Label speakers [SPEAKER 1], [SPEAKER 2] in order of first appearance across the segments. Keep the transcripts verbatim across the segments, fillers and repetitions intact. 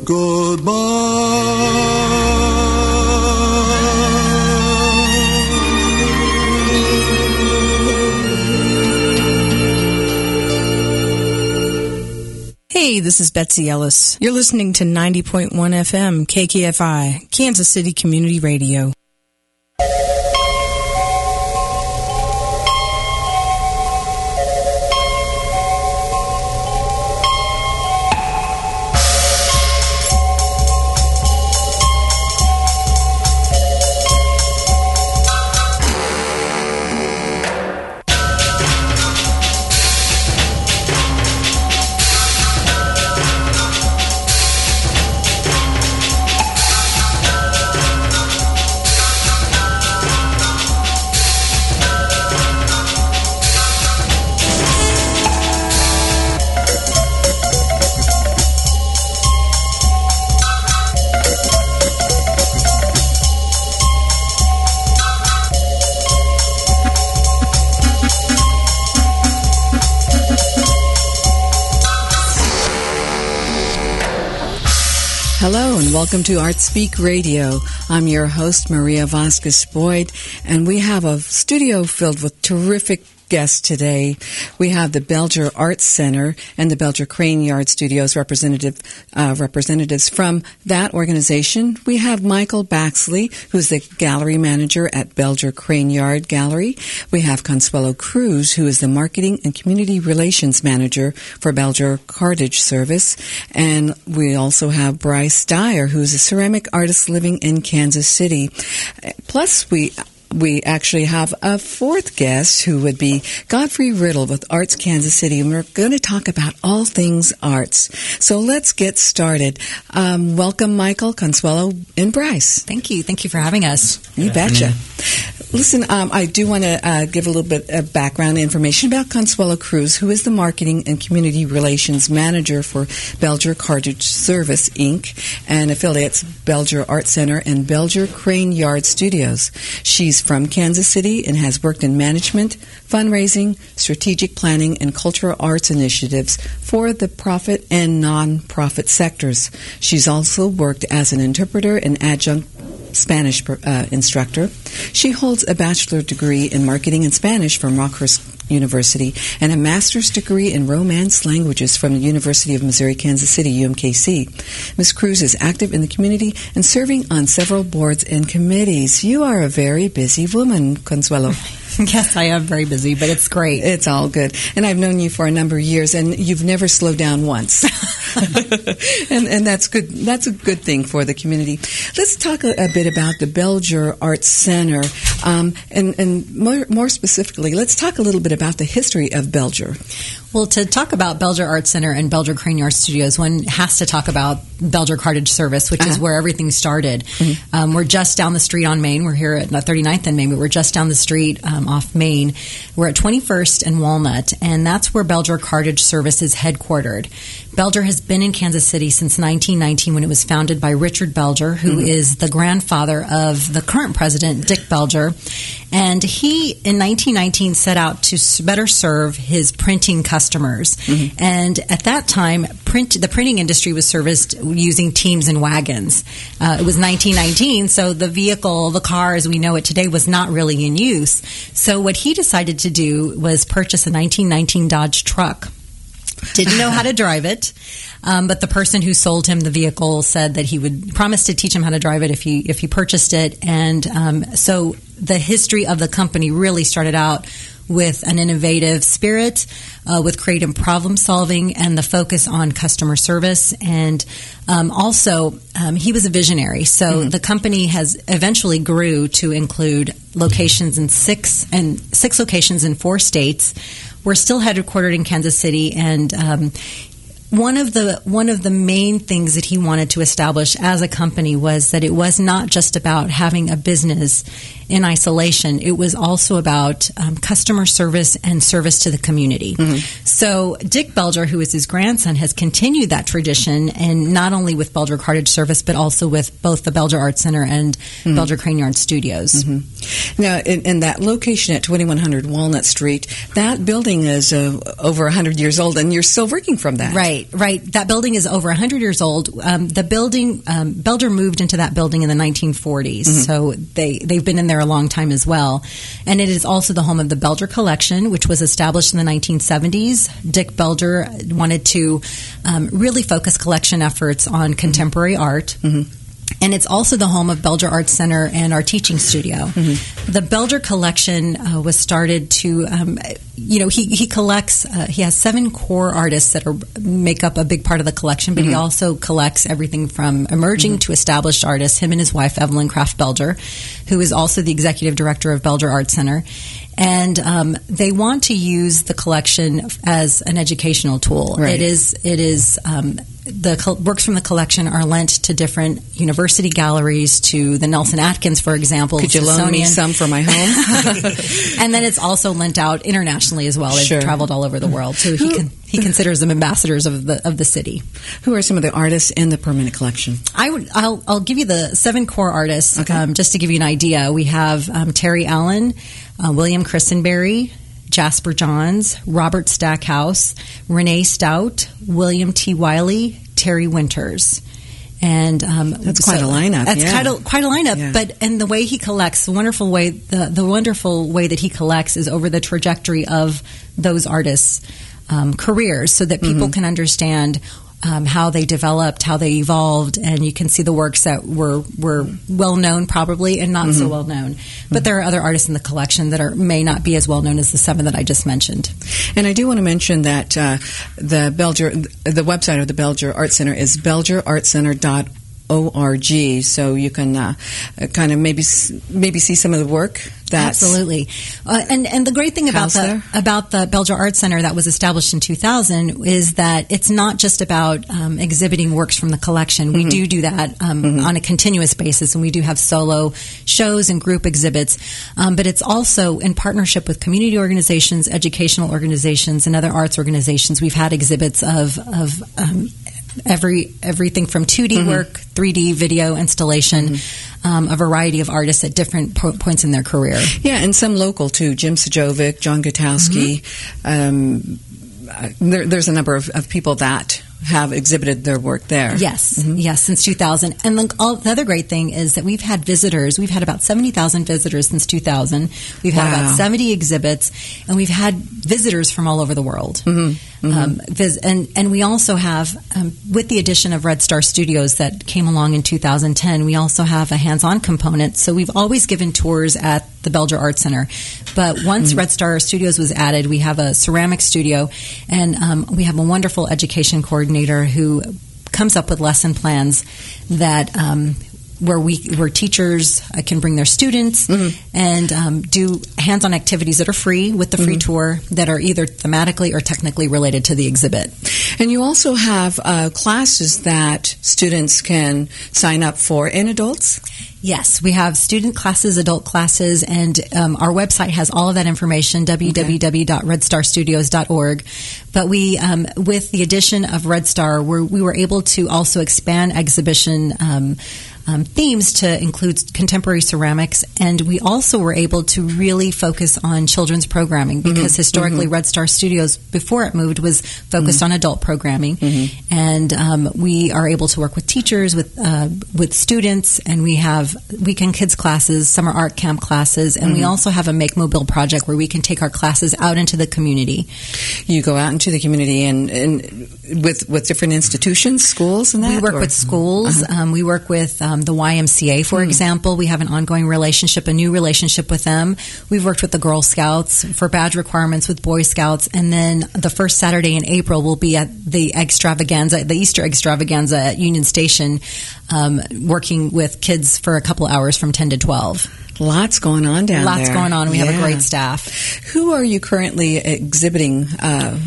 [SPEAKER 1] Hey, this is Betsy Ellis. You're listening to ninety point one F M K K F I, Kansas City Community Radio. Hello and welcome to Art Speak Radio. I'm your host, Maria Vasquez Boyd, and we have a studio filled with terrific guests today. We have the Belger Arts Center and the Belger Crane Yard Studios representative uh, representatives from that organization. We have Michael Baxley, who's the gallery manager at Belger Crane Yard Gallery. We have Consuelo Cruz, who is the marketing and community relations manager for Belger Cartage Service. And we also have Bryce Dyer, who's a ceramic artist living in Kansas City. Plus, we We actually have a fourth guest who would be Godfrey Riddle with Arts Kansas City, and we're going to talk about all things arts. So let's get started. Um, welcome, Michael, Consuelo, and Bryce.
[SPEAKER 2] Thank you. Thank you for having us.
[SPEAKER 1] You betcha. Listen, um, I do want to uh, give a little bit of background information about Consuelo Cruz, who is the Marketing and Community Relations Manager for Belger Cartage Service, Incorporated, and affiliates Belger Art Center and Belger Crane Yard Studios. She's from Kansas City and has worked in management, fundraising, strategic planning, and cultural arts initiatives for the profit and non-profit sectors. She's also worked as an interpreter and adjunct Spanish uh, instructor. She holds a bachelor degree in marketing and Spanish from Rockhurst University and a master's degree in Romance languages from the University of Missouri, Kansas City, U M K C. Miz Cruz is active in the community and serving on several boards and committees. You are a very busy woman, Consuelo.
[SPEAKER 2] Yes, I am very busy, but it's great.
[SPEAKER 1] It's all good. And I've known you for a number of years, and you've never slowed down once. and, and that's good. That's a good thing for the community. Let's talk a, a bit about the Belger Arts Center, um, and, and more, more specifically, let's talk a little bit about the history of Belger.
[SPEAKER 2] Well, to talk about Belger Arts Center and Belger Crane Yard Studios, one has to talk about Belger Cartage Service, which uh-huh. is where everything started. Mm-hmm. Um, we're just down the street on Main. We're here at thirty-ninth and Main, but we're just down the street um, off Main. We're at twenty-first and Walnut, and that's where Belger Cartage Service is headquartered. Belger has been in Kansas City since nineteen nineteen when it was founded by Richard Belger, who mm-hmm. is the grandfather of the current president, Dick Belger. And he, in nineteen nineteen, set out to better serve his printing customers. Mm-hmm. And at that time, print the printing industry was serviced using teams and wagons. Uh, it was nineteen nineteen, so the vehicle, the car as we know it today, was not really in use. So what he decided to do was purchase a nineteen nineteen Dodge truck. Didn't know how to drive it, um, but the person who sold him the vehicle said that he would promise to teach him how to drive it if he if he purchased it. And um, so the history of the company really started out with an innovative spirit, uh, with creative problem solving, and the focus on customer service. And um, also, um, he was a visionary. So mm-hmm. the company has eventually grew to include locations in six and six locations in four states. We're still headquartered in Kansas City, and um, one of the one of the main things that he wanted to establish as a company was that it was not just about having a business in isolation. It was also about um, customer service and service to the community. Mm-hmm. So Dick Belger, who is his grandson, has continued that tradition, and not only with Belger Cartage Service, but also with both the Belger Arts Center and mm-hmm. Belger Crane Yard Studios.
[SPEAKER 1] Mm-hmm. Now, in, in that location at twenty-one hundred Walnut Street, that building is uh, over one hundred years old, and you're still working from that.
[SPEAKER 2] Right, right. That building is over one hundred years old. Um, the building, um, Belger moved into that building in the nineteen forties, mm-hmm. so they, they've been in there a long time as well. And it is also the home of the Belger Collection, which was established in the nineteen seventies. Dick Belger wanted to um, really focus collection efforts on contemporary mm-hmm. art. Mm-hmm. And it's also the home of Belger Arts Center and our teaching studio. Mm-hmm. The Belger Collection uh, was started to, um, you know, he, he collects, uh, he has seven core artists that are make up a big part of the collection, but mm-hmm. he also collects everything from emerging mm-hmm. to established artists, him and his wife, Evelyn Kraft Belger, who is also the executive director of Belger Arts Center. And um, they want to use the collection as an educational tool.
[SPEAKER 1] Right.
[SPEAKER 2] It is, it is, um, the co- works from the collection are lent to different university galleries, to the Nelson Atkins, for example.
[SPEAKER 1] Could you loan me some for my home?
[SPEAKER 2] And then it's also lent out internationally as well. They've sure. traveled all over the world. So he can, he considers them ambassadors of the of the city.
[SPEAKER 1] Who are some of the artists in the permanent collection?
[SPEAKER 2] I would, I'll, I'll give you the seven core artists, okay. um, just to give you an idea. We have um, Terry Allen, uh, William Christenberry, Jasper Johns, Robert Stackhouse, Renee Stout, William T. Wiley, Terry Winters. And um,
[SPEAKER 1] that's quite so, a lineup.
[SPEAKER 2] That's
[SPEAKER 1] yeah.
[SPEAKER 2] quite a quite a lineup.
[SPEAKER 1] Yeah.
[SPEAKER 2] But and the way he collects, the wonderful way the the wonderful way that he collects is over the trajectory of those artists' um, careers, so that people mm-hmm. can understand Um, how they developed, how they evolved, and you can see the works that were were well known probably and not mm-hmm. so well known. But mm-hmm. there are other artists in the collection that are may not be as well known as the seven that I just mentioned.
[SPEAKER 1] And I do want to mention that uh, the Belger, the website of the Belger Arts Center is belger art center dot org, so you can uh, kind of maybe maybe see some of the work. That's
[SPEAKER 2] Absolutely, uh, and and the great thing about the
[SPEAKER 1] there.
[SPEAKER 2] about the Belger Arts Center that was established in two thousand is that it's not just about um, exhibiting works from the collection. Mm-hmm. We do do that um, mm-hmm. on a continuous basis, and we do have solo shows and group exhibits. Um, but it's also in partnership with community organizations, educational organizations, and other arts organizations. We've had exhibits of of um, every everything from two D mm-hmm. work, three D video installation, mm-hmm. um, a variety of artists at different po- points in their career.
[SPEAKER 1] Yeah, and some local too. Jim Sajovic, John Gutowski. Mm-hmm. Um, there, there's a number of, of people that have exhibited their work there.
[SPEAKER 2] Yes,
[SPEAKER 1] mm-hmm.
[SPEAKER 2] yes, since two thousand. And the, all, the other great thing is that we've had visitors. We've had about seventy thousand visitors since two thousand. We've had wow. about seventy exhibits, and we've had visitors from all over the world. Mm-hmm. Mm-hmm. Um, vis- and, and we also have, um, with the addition of Red Star Studios that came along in two thousand ten, we also have a hands-on component. So we've always given tours at the Belger Arts Center. But once mm-hmm. Red Star Studios was added, we have a ceramic studio, and um, we have a wonderful education coordinator who comes up with lesson plans that um, where we where teachers uh, can bring their students mm-hmm. and um, do hands-on activities that are free with the free mm-hmm. tour that are either thematically or technically related to the exhibit.
[SPEAKER 1] And you also have uh, classes that students can sign up for in adults?
[SPEAKER 2] Yes, we have student classes, adult classes, and um, our website has all of that information, w w w dot red star studios dot org. But we, um, with the addition of Red Star, we're, we were able to also expand exhibition um, um, themes to include contemporary ceramics, and we also were able to really focus on children's programming because mm-hmm. historically mm-hmm. Red Star Studios, before it moved, was focused mm-hmm. on adult programming, mm-hmm. and um, we are able to work with teachers, with uh, with students, and we have weekend kids classes, summer art camp classes, and mm-hmm. we also have a Make Mobile project where we can take our classes out into the community.
[SPEAKER 1] You go out into the community and, and with with different institutions, schools, and that?
[SPEAKER 2] We work
[SPEAKER 1] or?
[SPEAKER 2] with schools. Uh-huh. Um, we work with um, the Y M C A, for mm. example. We have an ongoing relationship, a new relationship with them. We've worked with the Girl Scouts for badge requirements with Boy Scouts, and then the first Saturday in April we'll be at the extravaganza, the Easter extravaganza at Union Station, um, working with kids for a couple hours from ten to twelve.
[SPEAKER 1] Lots going on down
[SPEAKER 2] Lots
[SPEAKER 1] there.
[SPEAKER 2] Lots going on. We
[SPEAKER 1] yeah.
[SPEAKER 2] have a great staff.
[SPEAKER 1] Who are you currently exhibiting uh,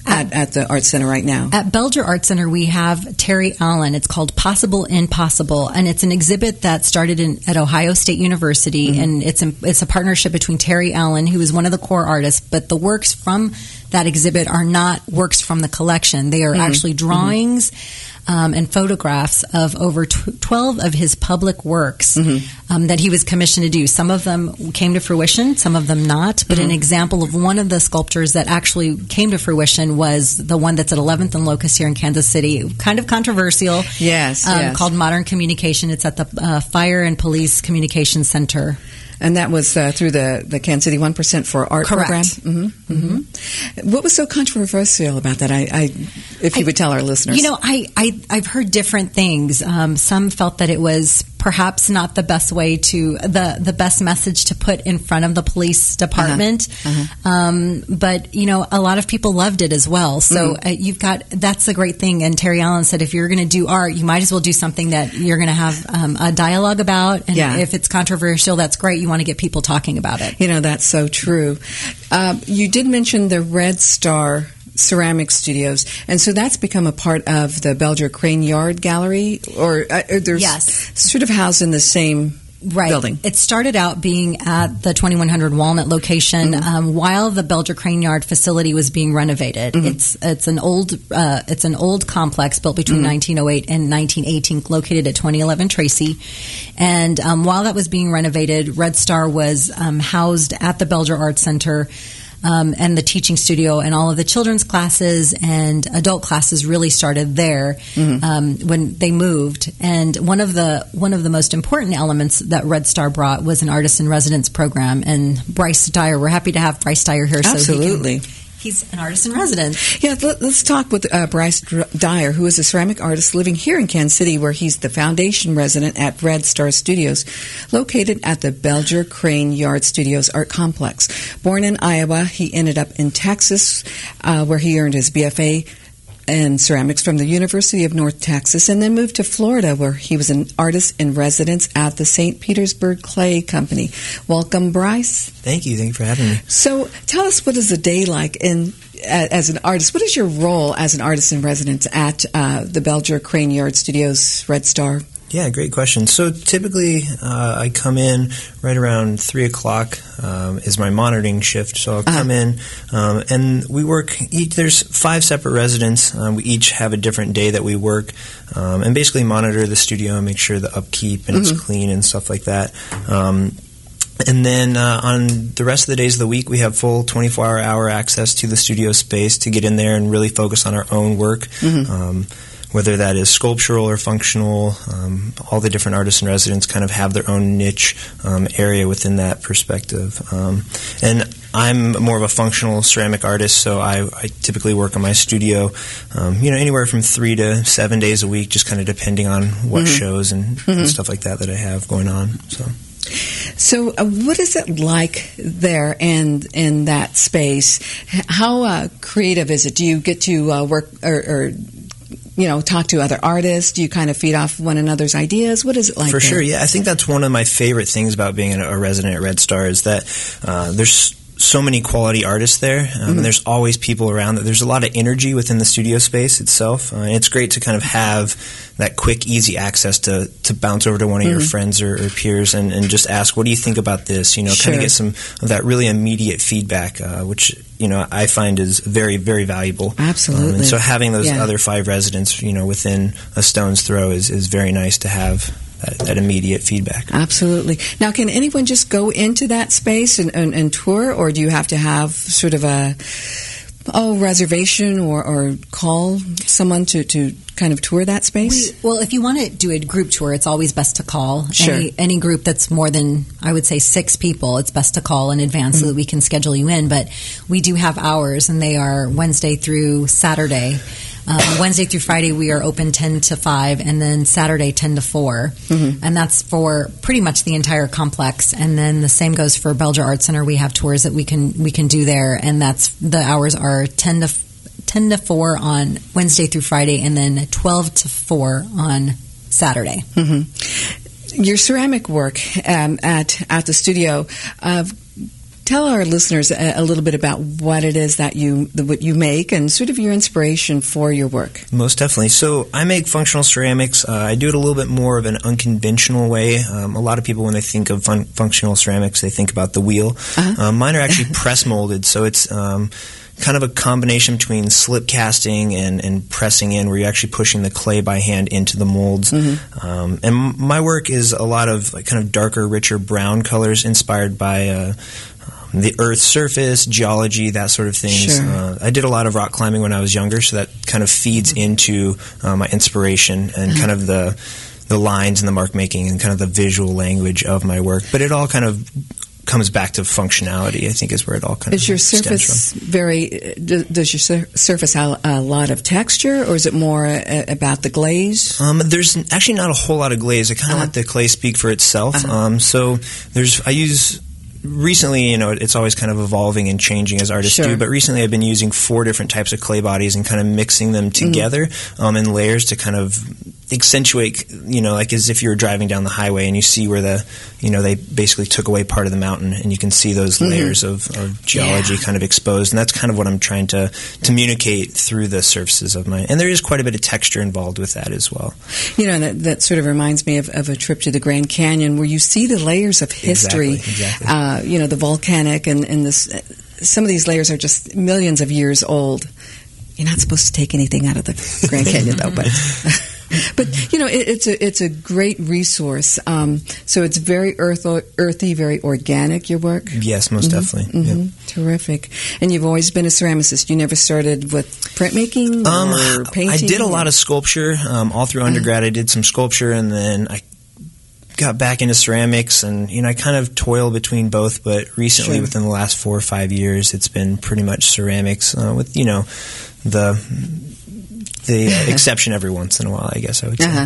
[SPEAKER 1] at, at the Art Center right now?
[SPEAKER 2] At Belger Art Center, we have Terry Allen. It's called Possible Impossible, and it's an exhibit that started in, at Ohio State University, mm-hmm. and it's a, it's a partnership between Terry Allen, who is one of the core artists, but the works from that exhibit are not works from the collection. They are mm-hmm. actually drawings mm-hmm. um, and photographs of over twelve of his public works mm-hmm. um, that he was commissioned to do. Some of them came to fruition, some of them not, but mm-hmm. an example of one of the sculptures that actually came to fruition was the one that's at eleventh and Locust here in Kansas City. Kind of controversial.
[SPEAKER 1] Yes,
[SPEAKER 2] um,
[SPEAKER 1] yes.
[SPEAKER 2] Called Modern Communication. It's at the uh, Fire and Police Communication Center.
[SPEAKER 1] And that was uh, through the, the Kansas City one percent for Art
[SPEAKER 2] Correct.
[SPEAKER 1] program? Mm-hmm. Mm-hmm. What was so controversial about that? I, I if you I, would tell our listeners.
[SPEAKER 2] You know, I, I, I've heard different things. Um, some felt that it was perhaps not the best way to, the, the best message to put in front of the police department. Uh-huh. Uh-huh. Um, but, you know, a lot of people loved it as well. So mm-hmm. uh, you've got, that's the great thing. And Terry Allen said, if you're going to do art, you might as well do something that you're going to have um, a dialogue about. And yeah. if it's controversial, that's great. You want to get people talking about it.
[SPEAKER 1] You know, that's so true. Uh, you did mention the Red Star Ceramic Studios, and so that's become a part of the Belger Crane Yard Gallery, or, uh, or there's
[SPEAKER 2] yes.
[SPEAKER 1] sort of housed in the same
[SPEAKER 2] right.
[SPEAKER 1] building.
[SPEAKER 2] It started out being at the twenty-one hundred Walnut location mm-hmm. um, while the Belger Crane Yard facility was being renovated. Mm-hmm. It's it's an old uh, it's an old complex built between mm-hmm. nineteen oh eight and nineteen eighteen, located at twenty eleven Tracy. And um, while that was being renovated, Red Star was um, housed at the Belger Art Center. Um, and the teaching studio, and all of the children's classes and adult classes really started there mm-hmm. um, when they moved. And one of the one of the most important elements that Red Star brought was an artist in residence program. And Bryce Dyer, we're happy to have Bryce Dyer here.
[SPEAKER 1] Absolutely.
[SPEAKER 2] So he can, he's an artist in residence.
[SPEAKER 1] Yeah, let, let's talk with uh, Bryce Dyer, who is a ceramic artist living here in Kansas City, where he's the foundation resident at Red Star Studios, located at the Belger Crane Yard Studios Art Complex. Born in Iowa, he ended up in Texas, uh, where he earned his B F A in ceramics from the University of North Texas, and then moved to Florida, where he was an artist in residence at the Saint Petersburg Clay Company. Welcome, Bryce.
[SPEAKER 3] Thank you. Thank you for having me.
[SPEAKER 1] So tell us, what is a day like in as an artist? What is your role as an artist in residence at uh, the Belger Crane Yard Studios, Red Star?
[SPEAKER 3] Yeah, great question. So typically uh, I come in right around three o'clock um, is my monitoring shift. So I'll come uh-huh. in um, and we work, each, there's five separate residents. Um, we each have a different day that we work um, and basically monitor the studio and make sure the upkeep and mm-hmm. it's clean and stuff like that. Um, And then uh, on the rest of the days of the week, we have full twenty-four hour access to the studio space to get in there and really focus on our own work. Mm-hmm. Um, whether that is sculptural or functional, um, all the different artists in residence kind of have their own niche um, area within that perspective. Um, and I'm more of a functional ceramic artist, so I, I typically work in my studio, um, you know, anywhere from three to seven days a week, just kind of depending on what mm-hmm. shows and, mm-hmm. and stuff like that that I have going on. So.
[SPEAKER 1] So, uh, what is it like there and in that space? How uh, creative is it? Do you get to uh, work or, or, you know, talk to other artists? Do you kind of feed off one another's ideas? What is it like?
[SPEAKER 3] For
[SPEAKER 1] there?
[SPEAKER 3] sure, yeah. I think that's one of my favorite things about being a resident at Red Star is that uh, there's so many quality artists there, um, mm-hmm. and there's always people around. There's a lot of energy within the studio space itself, uh, and it's great to kind of have that quick, easy access to, to bounce over to one of mm-hmm. your friends or, or peers and, and just ask, what do you think about this? You know,
[SPEAKER 1] sure.
[SPEAKER 3] kind of get some of that really immediate feedback, uh, which, you know, I find is very, very valuable.
[SPEAKER 1] Absolutely.
[SPEAKER 3] Um, and so having those
[SPEAKER 1] yeah.
[SPEAKER 3] other five residents, you know, within a stone's throw is, is very nice to have. That, that immediate feedback.
[SPEAKER 1] Absolutely. Now, can anyone just go into that space and, and, and tour, or do you have to have sort of a oh reservation or, or call someone to, to kind of tour that space?
[SPEAKER 2] We, well, if you want to do a group tour, it's always best to call.
[SPEAKER 1] Sure.
[SPEAKER 2] Any, any group that's more than, I would say, six people, it's best to call in advance mm-hmm. so that we can schedule you in. But we do have hours, and they are Wednesday through Saturday. Um, Wednesday through Friday, we are open ten to five, and then Saturday ten to four. Mm-hmm. And that's for pretty much the entire complex. And then the same goes for Belger Art Center. We have tours that we can we can do there, and that's the hours are ten to ten to four on Wednesday through Friday, and then twelve to four on Saturday.
[SPEAKER 1] Mm-hmm. Your ceramic work um, at at the studio, uh, tell our listeners a, a little bit about what it is that you the, what you make and sort of your inspiration for your work.
[SPEAKER 3] Most definitely. So I make functional ceramics. Uh, I do it a little bit more of an unconventional way. Um, a lot of people, when they think of fun- functional ceramics, they think about the wheel. Uh-huh. Um, mine are actually press molded, so it's um, kind of a combination between slip casting and, and pressing in, where you're actually pushing the clay by hand into the molds. Mm-hmm. Um, and my work is a lot of like kind of darker, richer brown colors inspired by uh, the Earth's surface, geology, that sort of things.
[SPEAKER 1] Sure.
[SPEAKER 3] Uh, I did a lot of rock climbing when I was younger, so that kind of feeds into uh, my inspiration and mm-hmm. kind of the the lines and the mark making and kind of the visual language of my work. But it all kind of comes back to functionality, I think, is where it all kind
[SPEAKER 1] is
[SPEAKER 3] of
[SPEAKER 1] your surface
[SPEAKER 3] from.
[SPEAKER 1] very does your sur- surface have a lot of texture, or is it more uh, about the glaze?
[SPEAKER 3] Um, there's actually not a whole lot of glaze. I kind of uh-huh. let the clay speak for itself. Uh-huh. Um, so there's I use recently, you know, it's always kind of evolving and changing as artists
[SPEAKER 1] sure.
[SPEAKER 3] do, but recently I've been using four different types of clay bodies and kind of mixing them together mm-hmm. um, in layers to kind of accentuate, you know, like as if you were driving down the highway and you see where the, you know, they basically took away part of the mountain and you can see those mm-hmm. layers of, of geology
[SPEAKER 1] yeah.
[SPEAKER 3] kind of exposed. And that's kind of what I'm trying to communicate through the surfaces of my, and there is quite a bit of texture involved with that as well.
[SPEAKER 1] You know, that, that sort of reminds me of, of a trip to the Grand Canyon where you see the layers of history,
[SPEAKER 3] exactly, exactly.
[SPEAKER 1] Uh, you know, the volcanic and, and this, some of these layers are just millions of years old. You're not supposed to take anything out of the Grand Canyon, though, but but you know, it, it's a it's a great resource. Um, so it's very earth, earthy, very organic. Your work,
[SPEAKER 3] yes, most
[SPEAKER 1] mm-hmm,
[SPEAKER 3] definitely,
[SPEAKER 1] mm-hmm.
[SPEAKER 3] Yep.
[SPEAKER 1] Terrific. And you've always been a ceramicist. You never started with printmaking
[SPEAKER 3] um,
[SPEAKER 1] or painting.
[SPEAKER 3] I did a lot of sculpture um, all through undergrad. Uh-huh. I did some sculpture, and then I got back into ceramics, and you know, I kind of toil between both. But recently,
[SPEAKER 1] sure.
[SPEAKER 3] within the last four or five years, it's been pretty much ceramics uh, with you know the the uh, exception every once in a while, I guess I would say.
[SPEAKER 1] Uh-huh.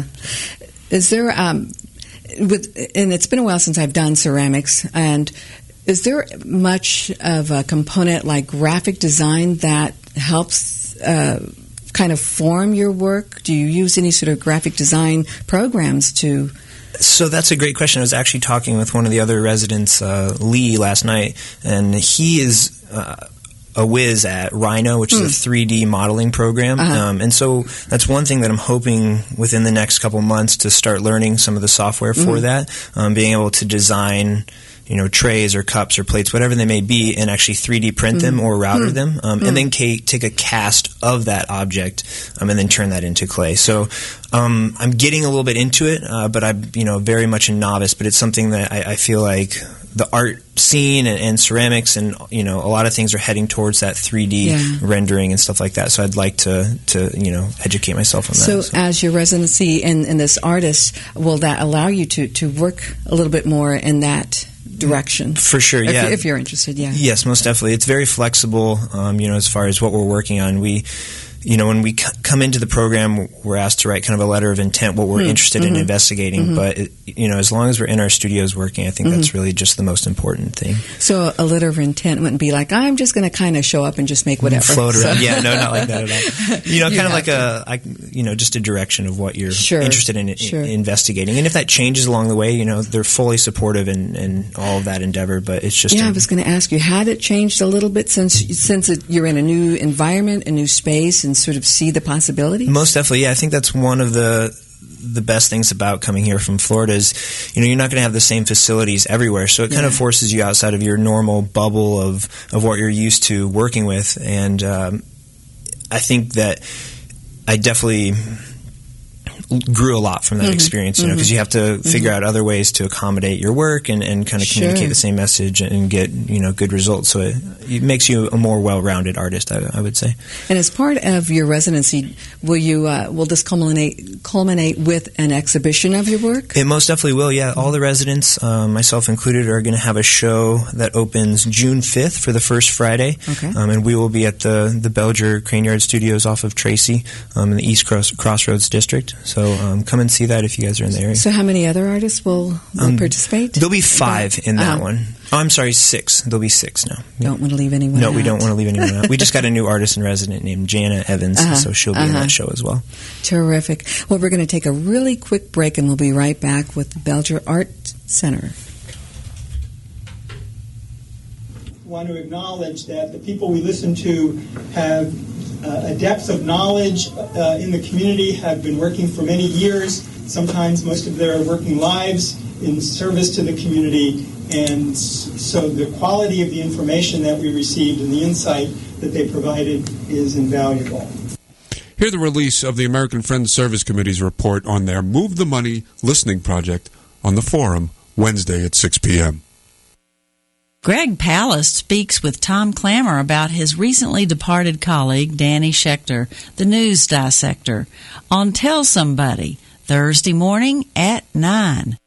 [SPEAKER 1] Is there um, with and it's been a while since I've done ceramics, and is there much of a component like graphic design that helps uh, kind of form your work? Do you use any sort of graphic design programs to?
[SPEAKER 3] So that's a great question. I was actually talking with one of the other residents, uh, Lee, last night, and he is uh, a whiz at Rhino, which mm. is a three D modeling program.
[SPEAKER 1] Uh-huh.
[SPEAKER 3] Um, and so that's one thing that I'm hoping within the next couple months to start learning some of the software for mm. that, um, being able to design you know, trays or cups or plates, whatever they may be, and actually three D print mm. them or router mm. them, um, mm. and then ca- take a cast of that object um, and then turn that into clay. So um, I'm getting a little bit into it, uh, but I'm you know very much a novice. But it's something that I, I feel like the art scene and, and ceramics and you know a lot of things are heading towards that three D
[SPEAKER 1] yeah.
[SPEAKER 3] rendering and stuff like that. So I'd like to to you know educate myself on that.
[SPEAKER 1] So,
[SPEAKER 3] so.
[SPEAKER 1] as your residency in, in this artist, will that allow you to, to work a little bit more in that direction?
[SPEAKER 3] For sure, yeah.
[SPEAKER 1] If, if you're interested, yeah.
[SPEAKER 3] Yes, most definitely. It's very flexible, um, you know, as far as what we're working on. We, you know, when we c- come into the program, we're asked to write kind of a letter of intent, what we're mm-hmm. interested mm-hmm. in investigating. Mm-hmm. But, it, you know, as long as we're in our studios working, I think mm-hmm. that's really just the most important thing.
[SPEAKER 1] So a letter of intent wouldn't be like, I'm just going to kind of show up and just make whatever.
[SPEAKER 3] Float around.
[SPEAKER 1] So.
[SPEAKER 3] Yeah, no, not like that at all. You know,
[SPEAKER 1] You
[SPEAKER 3] kind of like
[SPEAKER 1] to.
[SPEAKER 3] a, I, you know, just a direction of what you're
[SPEAKER 1] sure.
[SPEAKER 3] interested in,
[SPEAKER 1] sure.
[SPEAKER 3] in investigating. And if that changes along the way, you know, they're fully supportive in, in all of that endeavor. But it's just...
[SPEAKER 1] Yeah,
[SPEAKER 3] a,
[SPEAKER 1] I was going to ask you, had it changed a little bit since since it, you're in a new environment, a new space, and sort of see the possibilities?
[SPEAKER 3] Most definitely, yeah. I think that's one of the the best things about coming here from Florida is, you know, you're not going to have the same facilities everywhere, so it kind
[SPEAKER 1] yeah.
[SPEAKER 3] of forces you outside of your normal bubble of, of what you're used to working with, and um, I think that I definitely grew a lot from that mm-hmm. experience, you know, because mm-hmm. you have to figure mm-hmm. out other ways to accommodate your work and, and kind of
[SPEAKER 1] sure.
[SPEAKER 3] communicate the same message and get, you know, good results. So it, it makes you a more well-rounded artist, I, I would say.
[SPEAKER 1] And as part of your residency, will you uh, will this culminate culminate with an exhibition of your work?
[SPEAKER 3] It most definitely will, yeah. All the residents, um, myself included, are going to have a show that opens June fifth for the first Friday.
[SPEAKER 1] Okay.
[SPEAKER 3] Um, and we will be at the, the Belger Crane Yard Studios off of Tracy um, in the East Cross, Crossroads District. So um, come and see that if you guys are in the area.
[SPEAKER 1] So how many other artists will, will um, participate?
[SPEAKER 3] There'll be five in that
[SPEAKER 1] um,
[SPEAKER 3] one. Oh, I'm sorry, six. There'll be six now.
[SPEAKER 1] Don't want to leave anyone
[SPEAKER 3] no,
[SPEAKER 1] out.
[SPEAKER 3] No, we don't want to leave anyone out. We just got a new artist in resident named Jana Evans,
[SPEAKER 1] uh-huh,
[SPEAKER 3] so she'll be
[SPEAKER 1] uh-huh.
[SPEAKER 3] in that show as well.
[SPEAKER 1] Terrific. Well, we're going to take a really quick break, and we'll be right back with the Belger Art Center.
[SPEAKER 4] want to acknowledge that the people we listen to have uh, a depth of knowledge uh, in the community, have been working for many years, sometimes most of their working lives in service to the community, and so the quality of the information that we received and the insight that they provided is invaluable.
[SPEAKER 5] Hear the release of the American Friends Service Committee's report on their Move the Money listening project on the forum Wednesday at six p.m.
[SPEAKER 6] Greg Palast speaks with Tom Clammer about his recently departed colleague, Danny Schechter, the news dissector, on Tell Somebody, Thursday morning at nine.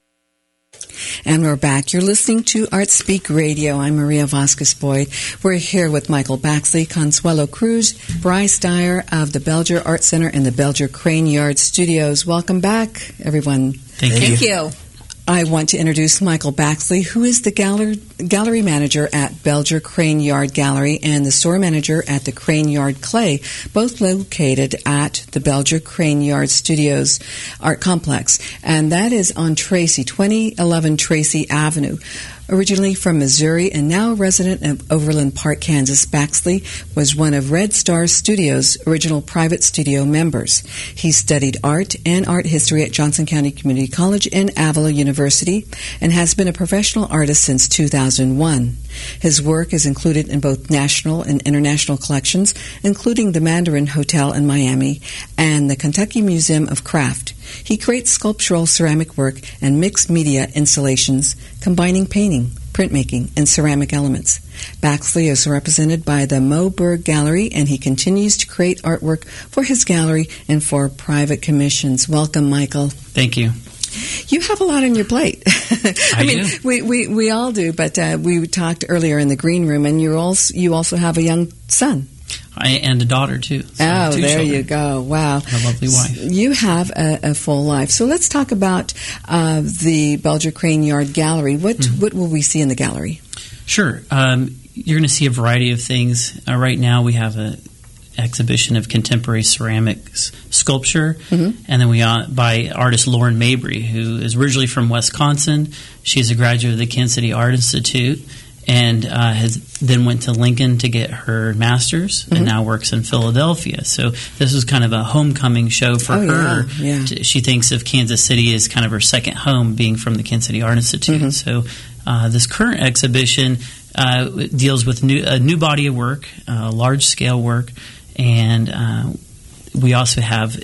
[SPEAKER 1] And we're back. You're listening to Art Speak Radio. I'm Maria Vasquez-Boyd. We're here with Michael Baxley, Consuelo Cruz, Bryce Dyer of the Belger Art Center and the Belger Crane Yard Studios. Welcome back, everyone.
[SPEAKER 2] Thank, Thank you. you.
[SPEAKER 1] I want to introduce Michael Baxley, who is the gallery, gallery manager at Belger Crane Yard Gallery and the store manager at the Crane Yard Clay, both located at the Belger Crane Yard Studios Art Complex. And that is on Tracy, twenty eleven Tracy Avenue. Originally from Missouri and now a resident of Overland Park, Kansas, Baxley was one of Red Star Studios' original private studio members. He studied art and art history at Johnson County Community College and Avila University and has been a professional artist since two thousand one. His work is included in both national and international collections, including the Mandarin Hotel in Miami and the Kentucky Museum of Craft. He creates sculptural ceramic work and mixed media installations, combining painting, printmaking, and ceramic elements. Baxley is represented by the Moberg Gallery, and he continues to create artwork for his gallery and for private commissions. Welcome, Michael.
[SPEAKER 7] Thank you.
[SPEAKER 1] You have a lot on your plate. I,
[SPEAKER 7] I
[SPEAKER 1] mean,
[SPEAKER 7] do.
[SPEAKER 1] we, we, we all do, but uh, we talked earlier in the green room, and you also, you also have a young son.
[SPEAKER 7] I, and a daughter, too. So
[SPEAKER 1] oh,
[SPEAKER 7] two
[SPEAKER 1] there
[SPEAKER 7] children.
[SPEAKER 1] you go. Wow.
[SPEAKER 7] A lovely wife.
[SPEAKER 1] You have a, a full life. So let's talk about uh, the Belger Crane Yard Gallery. What mm-hmm. what will we see in the gallery?
[SPEAKER 7] Sure. Um, you're going to see a variety of things. Uh, right now we have an exhibition of contemporary ceramics sculpture, mm-hmm. and then we uh, by artist Lauren Mabry, who is originally from Wisconsin. She's a graduate of the Kansas City Art Institute, and uh, has then went to Lincoln to get her master's, mm-hmm. and now works in Philadelphia. So this was kind of a homecoming show for
[SPEAKER 1] oh,
[SPEAKER 7] her.
[SPEAKER 1] Yeah, yeah.
[SPEAKER 7] She thinks of Kansas City as kind of her second home, being from the Kansas City Art Institute. Mm-hmm. So uh, this current exhibition uh, deals with new, a new body of work, uh, large-scale work, and uh, we also have,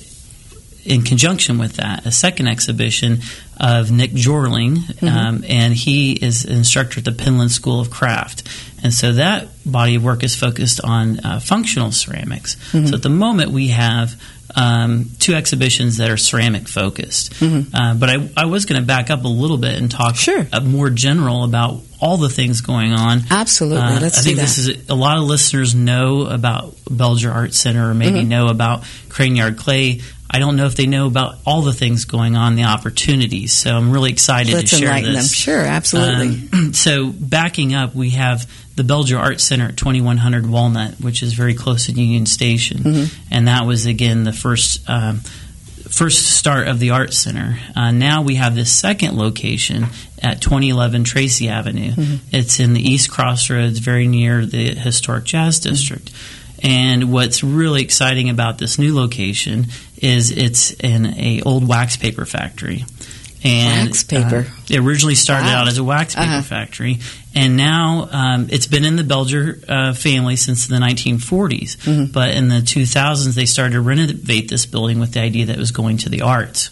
[SPEAKER 7] in conjunction with that, a second exhibition of Nick Jorling, mm-hmm. um, and he is an instructor at the Penland School of Craft. And so that body of work is focused on uh, functional ceramics. Mm-hmm. So at the moment we have um, two exhibitions that are ceramic focused. Mm-hmm. Uh, but I, I was going to back up a little bit and talk
[SPEAKER 1] sure.
[SPEAKER 7] uh, more general about all the things going on.
[SPEAKER 1] Absolutely.
[SPEAKER 7] Uh,
[SPEAKER 1] Let's
[SPEAKER 7] I think
[SPEAKER 1] do that.
[SPEAKER 7] this is a, a lot of listeners know about Belger Art Center, or maybe mm-hmm. know about Crane Yard Clay. I don't know if they know about all the things going on, the opportunities. So I'm really excited
[SPEAKER 1] Let's
[SPEAKER 7] to share
[SPEAKER 1] enlighten
[SPEAKER 7] this.
[SPEAKER 1] Them. Sure, absolutely.
[SPEAKER 7] Um, so backing up, we have the Belger Art Center at twenty-one hundred Walnut, which is very close to Union Station, mm-hmm. and that was again the first um, first start of the Art Center. Uh, now we have this second location at twenty eleven Tracy Avenue. Mm-hmm. It's in the East Crossroads, very near the historic Jazz District. Mm-hmm. And what's really exciting about this new location is it's in a old wax paper factory. And,
[SPEAKER 1] wax paper.
[SPEAKER 7] Uh, it originally started wow. out as a wax paper uh-huh. factory, and now um, it's been in the Belger uh, family since the nineteen forties. Mm-hmm. But in the two thousands, they started to renovate this building with the idea that it was going to the arts.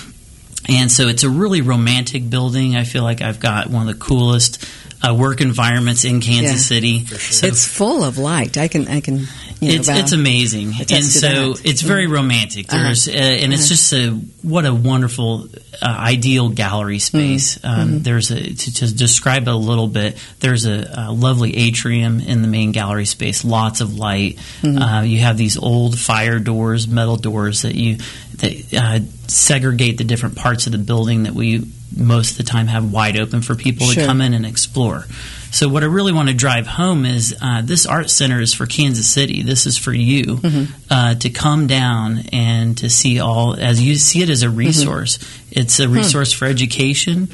[SPEAKER 7] And so it's a really romantic building. I feel like I've got one of the coolest uh, work environments in Kansas yeah. City.
[SPEAKER 1] Sure.
[SPEAKER 7] So
[SPEAKER 1] it's full of light. I can, I can. You know,
[SPEAKER 7] it's it's amazing, and so
[SPEAKER 1] that.
[SPEAKER 7] it's very romantic. There's uh-huh. uh, and it's just a what a wonderful, uh, ideal gallery space. Mm-hmm. Um, mm-hmm. There's a to, to describe it a little bit. There's a, a lovely atrium in the main gallery space. Lots of light. Mm-hmm. Uh, you have these old fire doors, metal doors that you that uh, segregate the different parts of the building that we most of the time have wide open for people
[SPEAKER 1] sure.
[SPEAKER 7] to come in and explore. So what I really want to drive home is uh, this art center is for Kansas City. This is for you mm-hmm. uh, to come down and to see all, as you see it as a resource. Mm-hmm. It's a resource hmm. for education.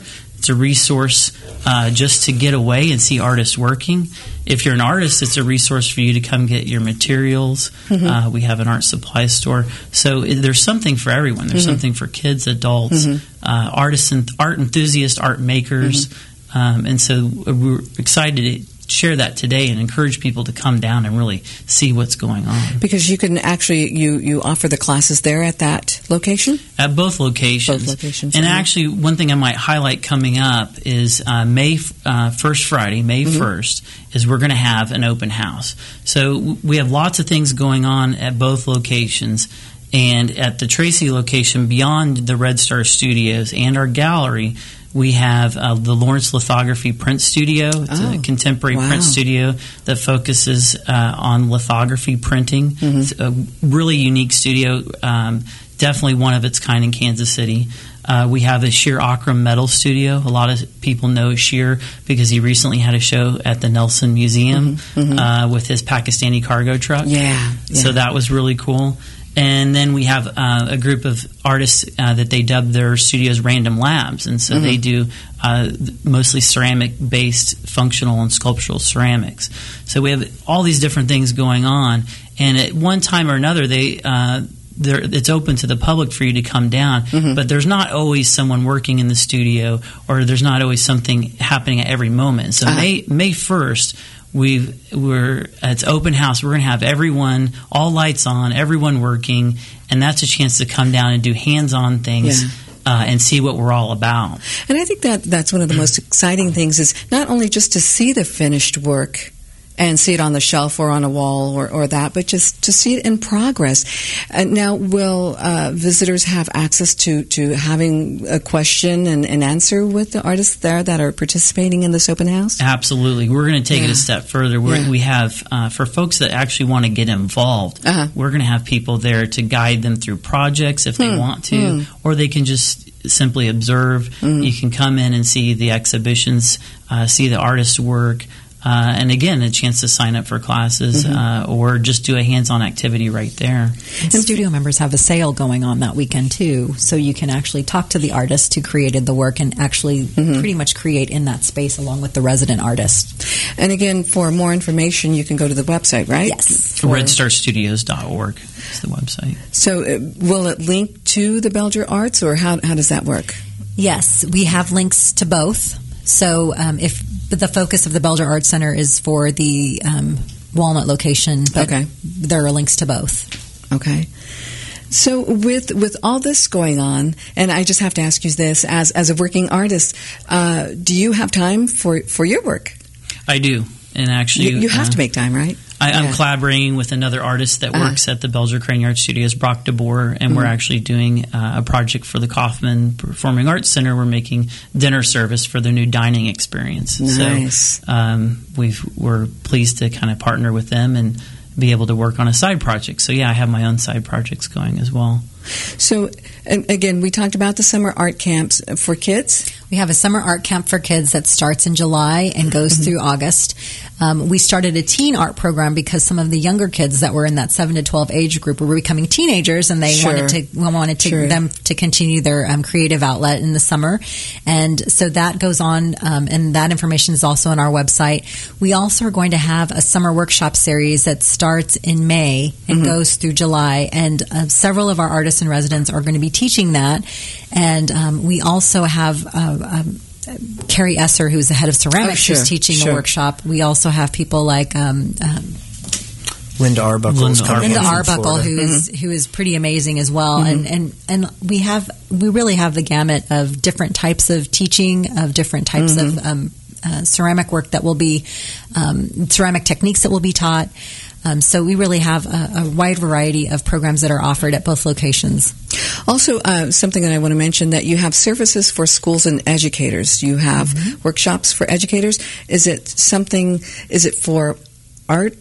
[SPEAKER 7] It's a resource uh, just to get away and see artists working. If you're an artist, it's a resource for you to come get your materials. Mm-hmm. Uh, we have an art supply store. So it, there's something for everyone. There's mm-hmm. something for kids, adults, mm-hmm. uh, artists, and art enthusiasts, art makers. Mm-hmm. Um, and so we're excited to share that today and encourage people to come down and really see what's going on.
[SPEAKER 1] Because you can actually, you, you offer the classes there at that location?
[SPEAKER 7] At both locations.
[SPEAKER 1] Both locations.
[SPEAKER 7] And
[SPEAKER 1] mm-hmm.
[SPEAKER 7] actually, one thing I might highlight coming up is uh, May uh, first Friday, May mm-hmm. first, is we're going to have an open house. So we have lots of things going on at both locations. And at the Tracy location, beyond the Red Star Studios and our gallery, we have uh, the Lawrence Lithography Print Studio. It's
[SPEAKER 1] oh,
[SPEAKER 7] a contemporary
[SPEAKER 1] wow.
[SPEAKER 7] print studio that focuses uh, on lithography printing. Mm-hmm. It's a really unique studio, um, definitely one of its kind in Kansas City. Uh, we have a Sheer Akram Metal Studio. A lot of people know Sheer because he recently had a show at the Nelson Museum mm-hmm. Mm-hmm. Uh, with his Pakistani cargo truck.
[SPEAKER 1] Yeah, yeah.
[SPEAKER 7] So that was really cool. And then we have uh, a group of artists uh, that they dub their studios Random Labs. And so mm-hmm. they do uh, mostly ceramic-based functional and sculptural ceramics. So we have all these different things going on. And at one time or another, they uh, it's open to the public for you to come down. Mm-hmm. But there's not always someone working in the studio, or there's not always something happening at every moment. So uh-huh. May May first... We've, we're it's open house. We're going to have everyone, all lights on, everyone working, and that's a chance to come down and do hands-on things. Yeah. Uh, and see what we're all about.
[SPEAKER 1] And I think that that's one of the most exciting things is not only just to see the finished work and see it on the shelf or on a wall or, or that, but just to see it in progress. Uh, now, will uh, visitors have access to, to having a question and, and answer with the artists there that are participating in this open house?
[SPEAKER 7] Absolutely. We're going to take yeah. it a step further. We're, yeah. We have, uh, for folks that actually want to get involved, uh-huh. we're going to have people there to guide them through projects if they hmm. want to, hmm. or they can just simply observe. Mm. You can come in and see the exhibitions, uh, see the artist's work, Uh, and again, a chance to sign up for classes mm-hmm. uh, or just do a hands-on activity right there.
[SPEAKER 2] And studio members have a sale going on that weekend too, so you can actually talk to the artist who created the work and actually mm-hmm. pretty much create in that space along with the resident artist.
[SPEAKER 1] And again, for more information, you can go to the website, right?
[SPEAKER 2] Yes.
[SPEAKER 7] For red star studios dot org is the website.
[SPEAKER 1] So uh, will it link to the Belger Arts, or how, how does that work?
[SPEAKER 2] Yes, we have links to both. So um, if the focus of the Belger Arts Center is for the um, Walnut location, but okay. there are links to both.
[SPEAKER 1] Okay. So with with all this going on, and I just have to ask you this, as as a working artist, uh, do you have time for, for your work?
[SPEAKER 7] I do. And actually,
[SPEAKER 1] you, you have uh, to make time, right?
[SPEAKER 7] I, yeah. I'm collaborating with another artist that uh-huh. works at the Belger Crane Art Studios, Brock DeBoer, and mm-hmm. we're actually doing uh, a project for the Kaufman Performing Arts Center. We're making dinner service for their new dining experience.
[SPEAKER 1] Nice.
[SPEAKER 7] So um, we've, we're pleased to kind of partner with them and be able to work on a side project. So, yeah, I have my own side projects going as well.
[SPEAKER 1] So, and again, we talked about the summer art camps for kids.
[SPEAKER 2] We have a summer art camp for kids that starts in July and goes mm-hmm. through August. Um, we started a teen art program because some of the younger kids that were in that seven to twelve age group were becoming teenagers, and they sure. wanted to we wanted to, sure. them to continue their um, creative outlet in the summer. And so that goes on, um, and that information is also on our website. We also are going to have a summer workshop series that starts in May and mm-hmm. goes through July, and uh, several of our artists and residents are going to be teaching that. And um, we also have uh, um, Carrie Esser, who's the head of ceramics, oh, sure, who's teaching sure. a workshop. We also have people like um, um,
[SPEAKER 3] Linda Arbuckle,
[SPEAKER 2] Linda, Linda Arbuckle, who is mm-hmm. who is pretty amazing as well. Mm-hmm. And, and and we have we really have the gamut of different types of teaching, of different types mm-hmm. of um, uh, ceramic work that will be um, ceramic techniques that will be taught. Um, so we really have a, a wide variety of programs that are offered at both locations.
[SPEAKER 1] Also, uh, something that I want to mention, that you have services for schools and educators. You have mm-hmm. workshops for educators. Is it something, is it for art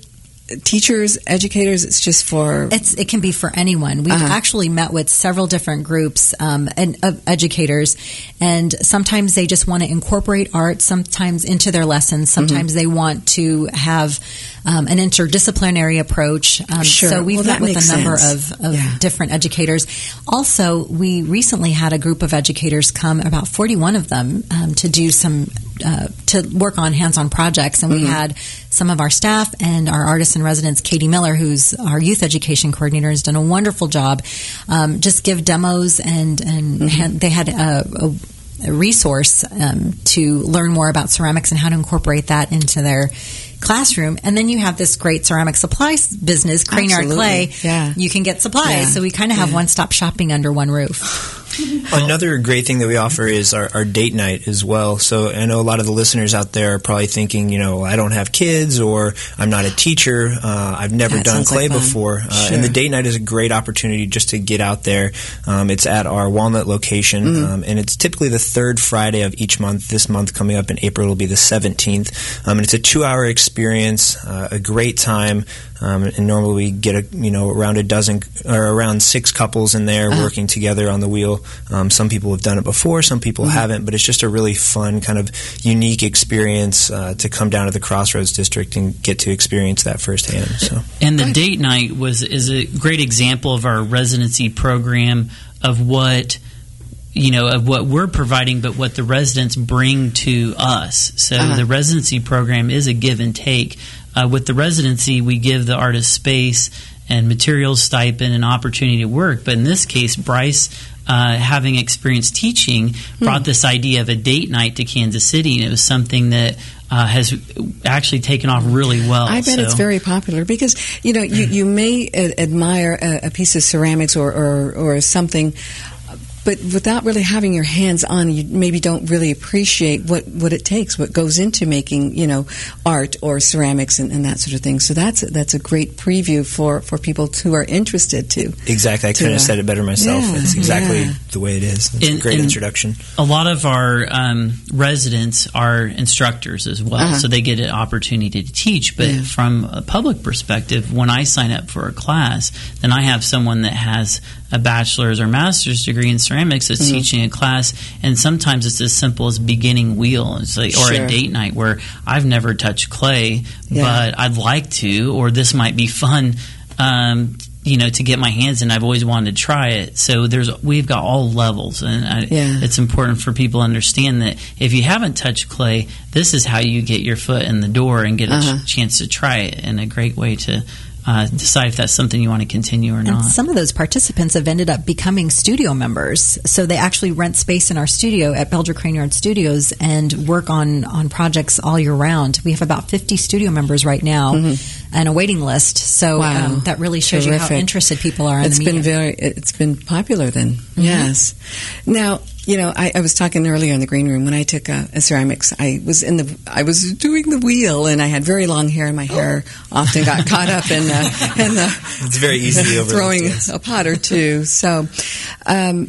[SPEAKER 1] teachers, educators? It's just for
[SPEAKER 2] it's it can be for anyone. We've
[SPEAKER 1] Uh-huh.
[SPEAKER 2] actually met with several different groups um, and of educators, and sometimes they just want to incorporate art sometimes into their lessons. Sometimes they want to have um, an interdisciplinary approach. Um,
[SPEAKER 1] Sure.
[SPEAKER 2] So we've
[SPEAKER 1] Well,
[SPEAKER 2] met
[SPEAKER 1] that
[SPEAKER 2] with
[SPEAKER 1] makes
[SPEAKER 2] a number
[SPEAKER 1] sense.
[SPEAKER 2] of, of
[SPEAKER 1] Yeah.
[SPEAKER 2] different educators. Also, we recently had a group of educators come, about forty-one of them, um, to do some uh, to work on hands-on projects, and we had some of our staff and our artists in residence, Katie Miller, who's our youth education coordinator, has done a wonderful job. Um, just give demos, and and had, they had a, a, a resource um, to learn more about ceramics and how to incorporate that into their classroom. And then you have this great ceramic supplies business, Crane Art
[SPEAKER 1] Absolutely.
[SPEAKER 2] Clay.
[SPEAKER 1] Yeah.
[SPEAKER 2] You can get supplies,
[SPEAKER 1] Yeah.
[SPEAKER 2] so we kind of have
[SPEAKER 1] Yeah.
[SPEAKER 2] one-stop shopping under one roof.
[SPEAKER 3] Another great thing that we offer is our, our date night as well. So I know a lot of the listeners out there are probably thinking, you know, I don't have kids, or I'm not a teacher. Uh, I've never
[SPEAKER 1] That
[SPEAKER 3] done
[SPEAKER 1] sounds
[SPEAKER 3] clay
[SPEAKER 1] like fun.
[SPEAKER 3] before. Uh,
[SPEAKER 1] Sure.
[SPEAKER 3] And the date night is a great opportunity just to get out there. Um, it's at our Walnut location,
[SPEAKER 1] Mm-hmm.
[SPEAKER 3] um, and it's typically the third Friday of each month. This month coming up in April will be the seventeenth. Um, and it's a two-hour experience, uh, a great time. Um, and normally we get a, you know around a dozen or around six couples in there
[SPEAKER 1] Uh-huh.
[SPEAKER 3] working together on the wheel. Um, some people have done it before, some people
[SPEAKER 1] Mm-hmm.
[SPEAKER 3] haven't, but it's just a really fun, kind of unique experience uh, to come down to the Crossroads District and get to experience that firsthand. So,
[SPEAKER 7] And the date night was is a great example of our residency program of what you know of what we're providing, but what the residents bring to us. So
[SPEAKER 1] Uh-huh.
[SPEAKER 7] the residency program is a give and take. Uh, with the residency, we give the artist space and materials stipend and opportunity to work. But in this case, Bryce, uh, having experience teaching, brought this idea of a date night to Kansas City, and it was something that uh, has actually taken off really well.
[SPEAKER 1] I bet
[SPEAKER 7] So-
[SPEAKER 1] it's very popular because you know you, you may uh, admire a, a piece of ceramics or, or, or something, but without really having your hands on, you maybe don't really appreciate what, what it takes, what goes into making, you know, art or ceramics and, and that sort of thing. So that's that's a great preview for, for people who are interested to.
[SPEAKER 3] exactly, I couldn't
[SPEAKER 1] To,
[SPEAKER 3] have said it better myself.
[SPEAKER 1] yeah,
[SPEAKER 3] it's exactly
[SPEAKER 1] yeah.
[SPEAKER 3] the way it is. It's
[SPEAKER 7] And-
[SPEAKER 3] a great
[SPEAKER 7] and-
[SPEAKER 3] introduction.
[SPEAKER 7] A lot of our um, residents are instructors as well,
[SPEAKER 1] Uh-huh.
[SPEAKER 7] so they get an opportunity to teach. But
[SPEAKER 1] Yeah.
[SPEAKER 7] from a public perspective, when I sign up for a class, then I have someone that has a bachelor's or master's degree in ceramics that's
[SPEAKER 1] Mm-hmm.
[SPEAKER 7] teaching a class, and sometimes it's as simple as beginning wheel, it's like, or
[SPEAKER 1] Sure.
[SPEAKER 7] a date night where I've never touched clay,
[SPEAKER 1] Yeah.
[SPEAKER 7] but I'd like to, or this might be fun. Um, you know, to get my hands in, I've always wanted to try it. So there's, we've got all levels, and I,
[SPEAKER 1] Yeah.
[SPEAKER 7] it's important for people to understand that if you haven't touched clay, this is how you get your foot in the door and get a
[SPEAKER 1] Uh-huh.
[SPEAKER 7] ch- chance to try it, and a great way to uh, decide if that's something you want to continue or
[SPEAKER 2] And
[SPEAKER 7] not.
[SPEAKER 2] some of those participants have ended up becoming studio members. So they actually rent space in our studio at Belger Crane Yard Studios and work on, on projects all year round. We have about fifty studio members right now and a waiting list. So
[SPEAKER 1] Wow.
[SPEAKER 2] um, that really shows you
[SPEAKER 1] Terrific.
[SPEAKER 2] how interested people are in
[SPEAKER 1] It's
[SPEAKER 2] the
[SPEAKER 1] been
[SPEAKER 2] medium.
[SPEAKER 1] very. It's been popular then. Yes. Now you know I, I was talking earlier in the green room when I took uh, a ceramics. I was in the. I was doing the wheel, and I had very long hair, and my hair often got caught up in uh, in the
[SPEAKER 3] It's very easily overlooked.
[SPEAKER 1] throwing
[SPEAKER 3] yes.
[SPEAKER 1] a pot or two. So. Um,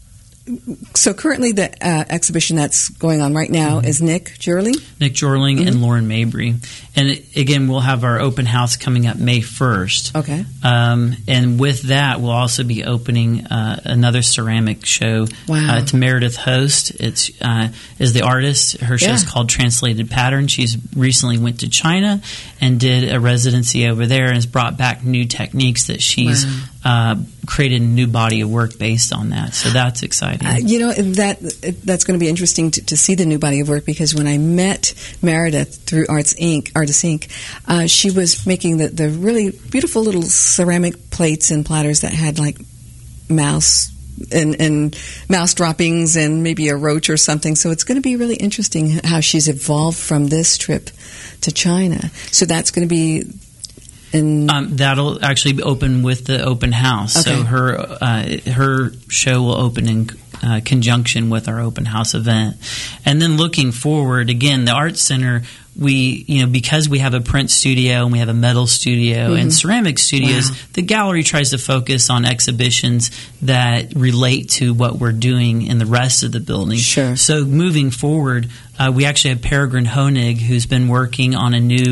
[SPEAKER 1] so currently, the uh, exhibition that's going on right now is Nick Jurling.
[SPEAKER 7] Nick Jorling and Lauren Mabry. And it, again, we'll have our open house coming up May first.
[SPEAKER 1] Okay.
[SPEAKER 7] Um, and with that, we'll also be opening uh, another ceramic show.
[SPEAKER 1] Wow.
[SPEAKER 7] Uh, to Meredith Host. It's uh, is the artist. Her show's
[SPEAKER 1] Yeah.
[SPEAKER 7] called Translated Pattern. She's recently went to China and did a residency over there and has brought back new techniques that she's
[SPEAKER 1] Wow.
[SPEAKER 7] uh, created a new body of work based on that. So that's exciting.
[SPEAKER 1] Uh, you know that that's going to be interesting to, to see the new body of work because when I met Meredith through Arts Incorporated, Artists Incorporated, uh, she was making the, the really beautiful little ceramic plates and platters that had like mouse and, and mouse droppings and maybe a roach or something. So it's going to be really interesting how she's evolved from this trip to China. So that's going to be. In,
[SPEAKER 7] Um, that'll actually be open with the open house.
[SPEAKER 1] Okay.
[SPEAKER 7] So her uh, her show will open in uh, conjunction with our open house event. And then looking forward, again, the Arts Center, we you know because we have a print studio and we have a metal studio and ceramic studios,
[SPEAKER 1] Wow.
[SPEAKER 7] the gallery tries to focus on exhibitions that relate to what we're doing in the rest of the building.
[SPEAKER 1] Sure.
[SPEAKER 7] So moving forward, uh, we actually have Peregrine Honig, who's been working on a new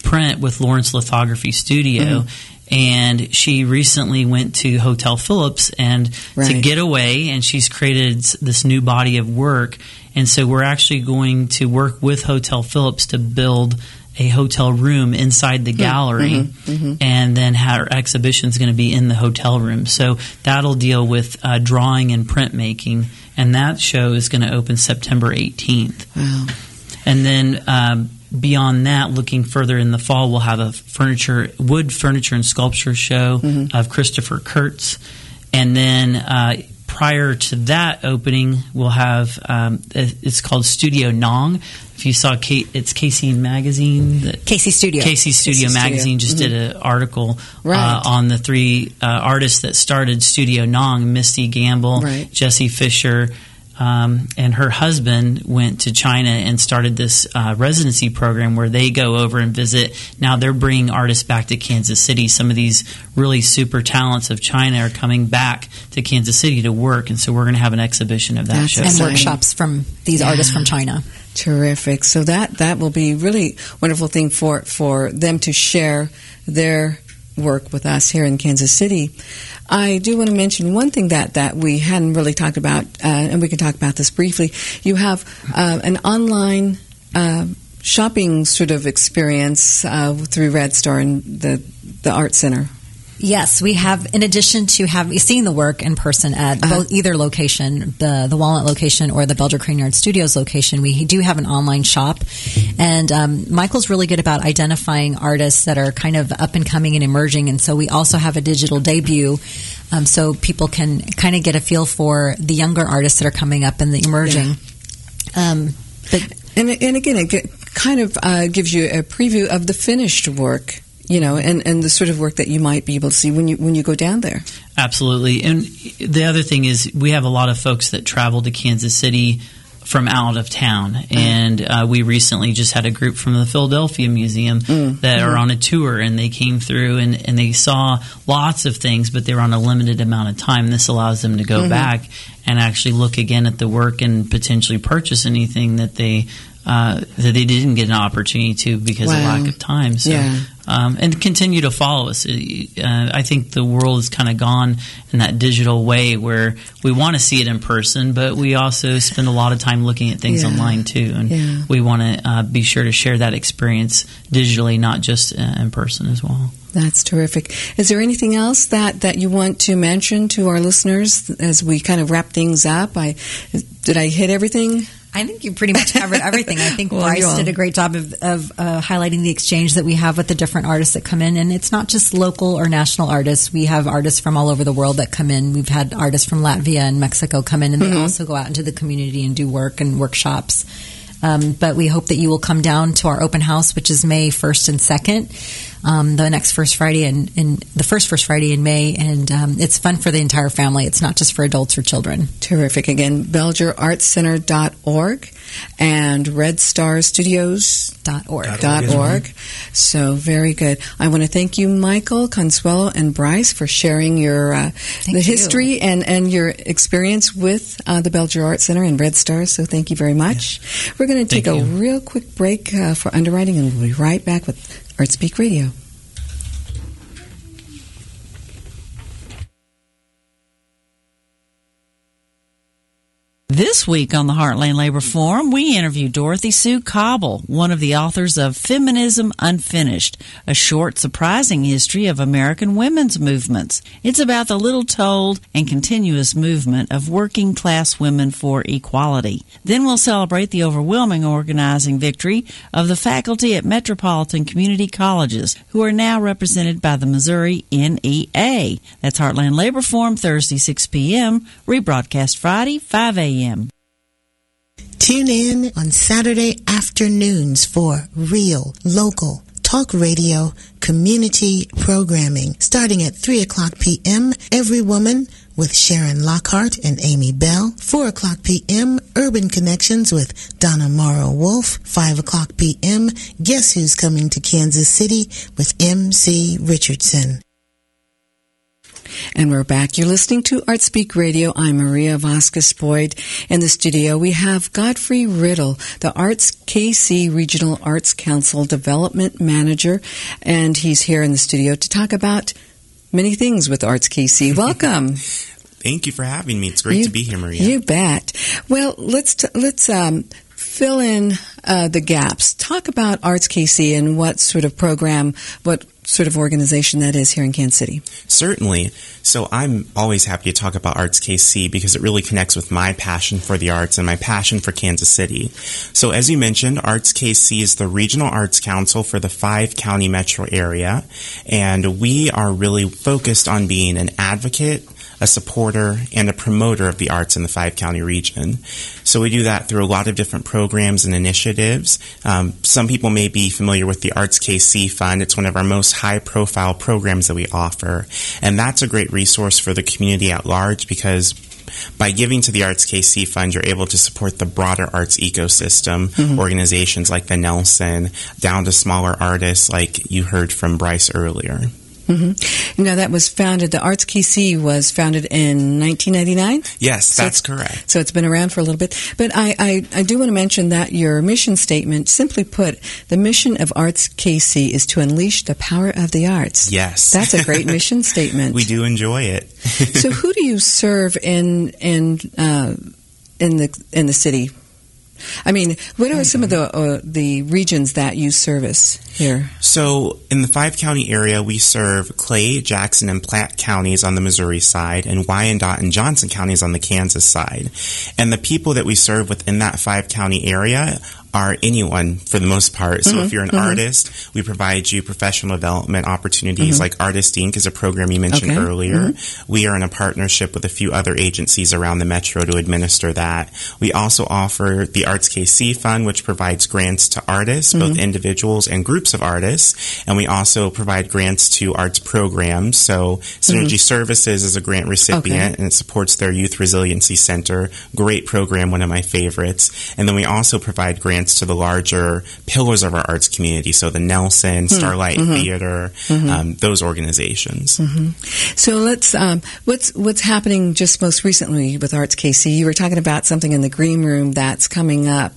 [SPEAKER 7] print with Lawrence Lithography Studio. Mm-hmm. And she recently went to Hotel Phillips and
[SPEAKER 1] right.
[SPEAKER 7] to get away, and she's created this new body of work. And so we're actually going to work with Hotel Phillips to build a hotel room inside the gallery,
[SPEAKER 1] mm-hmm, mm-hmm.
[SPEAKER 7] and then our exhibition is going to be in the hotel room. So that'll deal with uh, drawing and printmaking, and that show is going to open September eighteenth.
[SPEAKER 1] Wow. And
[SPEAKER 7] then um, beyond that, looking further in the fall, we'll have a furniture, wood furniture and sculpture show
[SPEAKER 1] mm-hmm.
[SPEAKER 7] of Christopher Kurtz. And then uh, prior to that opening, we'll have, um, it's called Studio Nong. If you saw, K- it's Casey Magazine. That
[SPEAKER 2] Casey Studio.
[SPEAKER 7] Casey Studio
[SPEAKER 1] Casey
[SPEAKER 7] Magazine
[SPEAKER 1] Studio.
[SPEAKER 7] just
[SPEAKER 1] Mm-hmm.
[SPEAKER 7] did an article
[SPEAKER 1] right.
[SPEAKER 7] uh, on the three uh, artists that started Studio Nong, Misty Gamble,
[SPEAKER 1] right.
[SPEAKER 7] Jessie Fisher, Um, and her husband went to China and started this uh, residency program where they go over and visit. Now they're bringing artists back to Kansas City. Some of these really super talents of China are coming back to Kansas City to work, and so we're going to have an exhibition of that
[SPEAKER 1] That's
[SPEAKER 7] show.
[SPEAKER 2] And
[SPEAKER 1] exciting.
[SPEAKER 2] workshops from these
[SPEAKER 1] Yeah.
[SPEAKER 2] artists from China.
[SPEAKER 1] Terrific. So that, that will be really wonderful thing for, for them to share their work with us here in Kansas City. I do want to mention one thing that, that we hadn't really talked about, uh, and we can talk about this briefly. You have uh, an online uh, shopping sort of experience uh, through Red Star and the, the Art Center.
[SPEAKER 2] Yes, we have, in addition to having seen the work in person at
[SPEAKER 1] Uh-huh.
[SPEAKER 2] both either location, the the Walnut location or the Belger Crane Yard Studios location, we do have an online shop. And um, Michael's really good about identifying artists that are kind of up and coming and emerging. And so we also have a digital debut, um, so people can kind of get a feel for the younger artists that are coming up and the emerging.
[SPEAKER 1] Yeah.
[SPEAKER 2] Um, but
[SPEAKER 1] And, and again, it get- kind of uh, gives you a preview of the finished work. You know, and, and the sort of work that you might be able to see when you when you go down there.
[SPEAKER 7] Absolutely. And the other thing is we have a lot of folks that travel to Kansas City from out of town. And uh, we recently just had a group from the Philadelphia Museum
[SPEAKER 1] Mm.
[SPEAKER 7] that are on a tour, and they came through and, and they saw lots of things, but they were on a limited amount of time. This allows them to go
[SPEAKER 1] Mm-hmm.
[SPEAKER 7] back and actually look again at the work and potentially purchase anything that they uh, that they didn't get an opportunity to because
[SPEAKER 1] Wow.
[SPEAKER 7] of lack of time. So,
[SPEAKER 1] Yeah.
[SPEAKER 7] um, and continue to follow us. Uh, I think the world has kind of gone in that digital way where we want to see it in person, but we also spend a lot of time looking at things
[SPEAKER 1] Yeah.
[SPEAKER 7] online too. And
[SPEAKER 1] Yeah.
[SPEAKER 7] we want to uh, be sure to share that experience digitally, not just uh, in person as well.
[SPEAKER 1] That's terrific. Is there anything else that, that you want to mention to our listeners as we kind of wrap things up? I did I hit everything?
[SPEAKER 2] I think you pretty much covered everything. I think
[SPEAKER 1] Well, you
[SPEAKER 2] Bryce
[SPEAKER 1] all-
[SPEAKER 2] did a great job of, of uh, highlighting the exchange that we have with the different artists that come in. And it's not just local or national artists. We have artists from all over the world that come in. We've had artists from Latvia and Mexico come in, and they
[SPEAKER 1] Mhm.
[SPEAKER 2] also go out into the community and do work and workshops. Um, but we hope that you will come down to our open house, which is May first and second, um, the next first Friday in, in the first first Friday in May, and um, it's fun for the entire family. It's not just for adults or children.
[SPEAKER 1] Terrific. Again, belger arts center dot org and red star studios
[SPEAKER 2] Dot org.
[SPEAKER 1] dot org. So very good. I want to thank you, Michael, Consuelo, and Bryce, for sharing your uh, the
[SPEAKER 2] you.
[SPEAKER 1] history and, and your experience with uh, the Belger Art Center and Red Star. So thank you very much. We're going to take
[SPEAKER 7] Thank
[SPEAKER 1] a
[SPEAKER 7] you.
[SPEAKER 1] real quick break uh, for underwriting, and we'll be right back with Art Speak Radio.
[SPEAKER 6] This week on the Heartland Labor Forum, we interview Dorothy Sue Cobble, one of the authors of Feminism Unfinished, a short, surprising history of American women's movements. It's about the little-told and continuous movement of working-class women for equality. Then we'll celebrate the overwhelming organizing victory of the faculty at Metropolitan Community Colleges, who are now represented by the Missouri N E A. That's Heartland Labor Forum, Thursday, six p.m., rebroadcast Friday, five a.m.
[SPEAKER 8] Tune in on Saturday afternoons for real, local, talk radio, community programming starting at three o'clock p.m. Every Woman with Sharon Lockhart and Amy Bell. four o'clock p.m. Urban Connections with Donna Morrow Wolf. five o'clock p.m. Guess Who's Coming to Kansas City with M C Richardson.
[SPEAKER 1] And we're back. You're listening to ArtSpeak Radio. I'm Maria Vasquez Boyd. In the studio, we have Godfrey Riddle, the Arts K C Regional Arts Council Development Manager, and he's here in the studio to talk about many things with Arts K C. Welcome.
[SPEAKER 9] Thank you for having me. It's great
[SPEAKER 1] you,
[SPEAKER 9] to be here, Maria.
[SPEAKER 1] You bet. Well, let's t- let's um, fill in uh, the gaps. Talk about Arts K C and what sort of program, what sort of organization that is here in Kansas City.
[SPEAKER 9] Certainly. So I'm always happy to talk about Arts K C because it really connects with my passion for the arts and my passion for Kansas City. So as you mentioned, Arts K C is the Regional Arts Council for the five county metro area, and we are really focused on being an advocate, a supporter, and a promoter of the arts in the five-county region. So we do that through a lot of different programs and initiatives. Um, some people may be familiar with the Arts K C Fund. It's one of our most high-profile programs that we offer, and that's a great resource for the community at large because by giving to the Arts K C Fund, you're able to support the broader arts ecosystem, mm-hmm. organizations like the Nelson, down to smaller artists like you heard from Bryce earlier.
[SPEAKER 1] Mm-hmm. Now, that was founded, the Arts K C was founded in nineteen ninety-nine?
[SPEAKER 9] Yes,
[SPEAKER 1] so
[SPEAKER 9] that's correct.
[SPEAKER 1] So it's been around for a little bit. But I, I, I do want to mention that your mission statement, simply put, the mission of Arts K C is to unleash the power of the arts.
[SPEAKER 9] Yes.
[SPEAKER 1] That's a great mission statement.
[SPEAKER 9] We do enjoy it.
[SPEAKER 1] So who do you serve in, in, uh, in the, in the city? I mean, what are some of the uh, the regions that you service here?
[SPEAKER 9] So, in the five-county area, we serve Clay, Jackson, and Platte counties on the Missouri side, and Wyandotte and Johnson counties on the Kansas side. And the people that we serve within that five-county area are anyone for the most part. So mm-hmm, if you're an mm-hmm. artist, we provide you professional development opportunities mm-hmm. like Artist Incorporated is a program you mentioned okay. earlier. Mm-hmm. We are in a partnership with a few other agencies around the metro to administer that. We also offer the Arts K C Fund, which provides grants to artists, mm-hmm. both individuals and groups of artists. And we also provide grants to arts programs. So Synergy mm-hmm. Services is a grant recipient, okay. and it supports their Youth Resiliency Center. Great program, one of my favorites. And then we also provide grants to the larger pillars of our arts community, so the Nelson, Starlight mm-hmm. Theater, mm-hmm. Um, those organizations.
[SPEAKER 1] Mm-hmm. So let's, um, what's what's happening just most recently with Arts K C? You were talking about something in the green room that's coming up.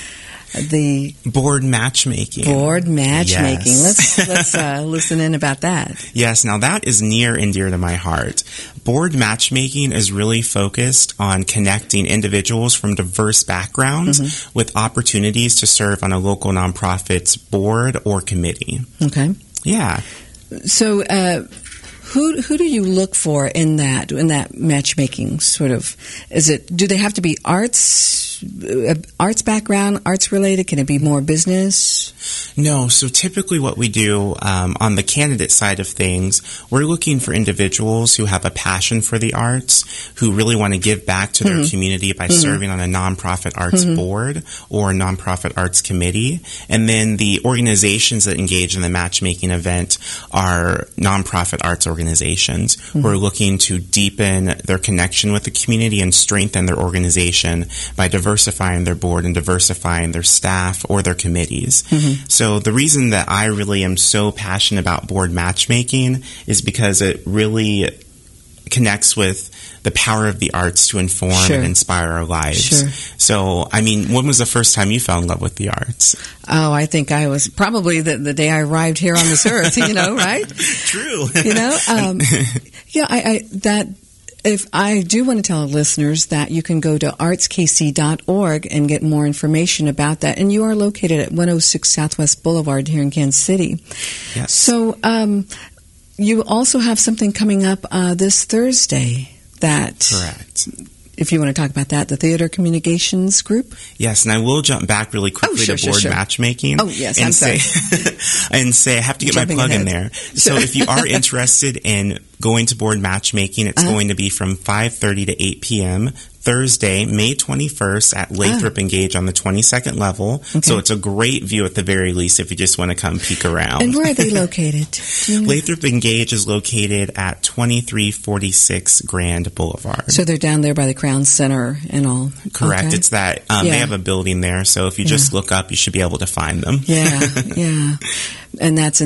[SPEAKER 1] The
[SPEAKER 9] board matchmaking.
[SPEAKER 1] Board matchmaking.
[SPEAKER 9] Yes.
[SPEAKER 1] Let's let's uh, listen in about that.
[SPEAKER 9] Yes. Now that is near and dear to my heart. Board matchmaking is really focused on connecting individuals from diverse backgrounds mm-hmm. with opportunities to serve on a local nonprofit's board or committee.
[SPEAKER 1] Okay.
[SPEAKER 9] Yeah.
[SPEAKER 1] So. Uh, Who who do you look for in that in that matchmaking sort of? Is it do they have to be arts uh, arts background, arts related? Can it be more business?
[SPEAKER 9] No. So typically, what we do um, on the candidate side of things, we're looking for individuals who have a passion for the arts, who really want to give back to their mm-hmm. community by mm-hmm. serving on a nonprofit arts mm-hmm. board or a nonprofit arts committee, and then the organizations that engage in the matchmaking event are nonprofit arts organizations. Organizations mm-hmm. who are looking to deepen their connection with the community and strengthen their organization by diversifying their board and diversifying their staff or their committees. Mm-hmm. So the reason that I really am so passionate about board matchmaking is because it really connects with the power of the arts to inform
[SPEAKER 1] sure.
[SPEAKER 9] and inspire our lives.
[SPEAKER 1] Sure.
[SPEAKER 9] So, I mean, when was the first time you fell in love with the arts?
[SPEAKER 1] Oh, I think I was probably the, the day I arrived here on this earth, you know, right?
[SPEAKER 9] True.
[SPEAKER 1] You know, um, yeah, I, I, that, if I do want to tell listeners that you can go to arts k c dot org and get more information about that. And you are located at one oh six Southwest Boulevard here in Kansas City.
[SPEAKER 9] Yes.
[SPEAKER 1] So, um, you also have something coming up uh, this Thursday. That
[SPEAKER 9] correct.
[SPEAKER 1] If you want to talk about that, the Theater Communications Group.
[SPEAKER 9] Yes, and I will jump back really quickly
[SPEAKER 1] oh, sure,
[SPEAKER 9] to board
[SPEAKER 1] sure, sure.
[SPEAKER 9] matchmaking.
[SPEAKER 1] Oh yes,
[SPEAKER 9] and
[SPEAKER 1] I'm
[SPEAKER 9] say,
[SPEAKER 1] sorry.
[SPEAKER 9] and say I have to get
[SPEAKER 1] Jumping
[SPEAKER 9] my plug
[SPEAKER 1] ahead.
[SPEAKER 9] in there. So if you are interested in going to board matchmaking, it's uh-huh. going to be from five thirty to eight p.m. Thursday, May twenty-first at Lathrop ah. Engage on the twenty-second level. Okay. So it's a great view at the very least if you just want to come peek around.
[SPEAKER 1] And where are they located? You know?
[SPEAKER 9] Lathrop Engage is located at twenty-three forty-six Grand Boulevard.
[SPEAKER 1] So they're down there by the Crown Center and all.
[SPEAKER 9] Correct.
[SPEAKER 1] Okay.
[SPEAKER 9] It's that. Um,
[SPEAKER 1] yeah.
[SPEAKER 9] They have a building there, so if you
[SPEAKER 1] yeah.
[SPEAKER 9] just look up, you should be able to find them.
[SPEAKER 1] Yeah, yeah. And that's in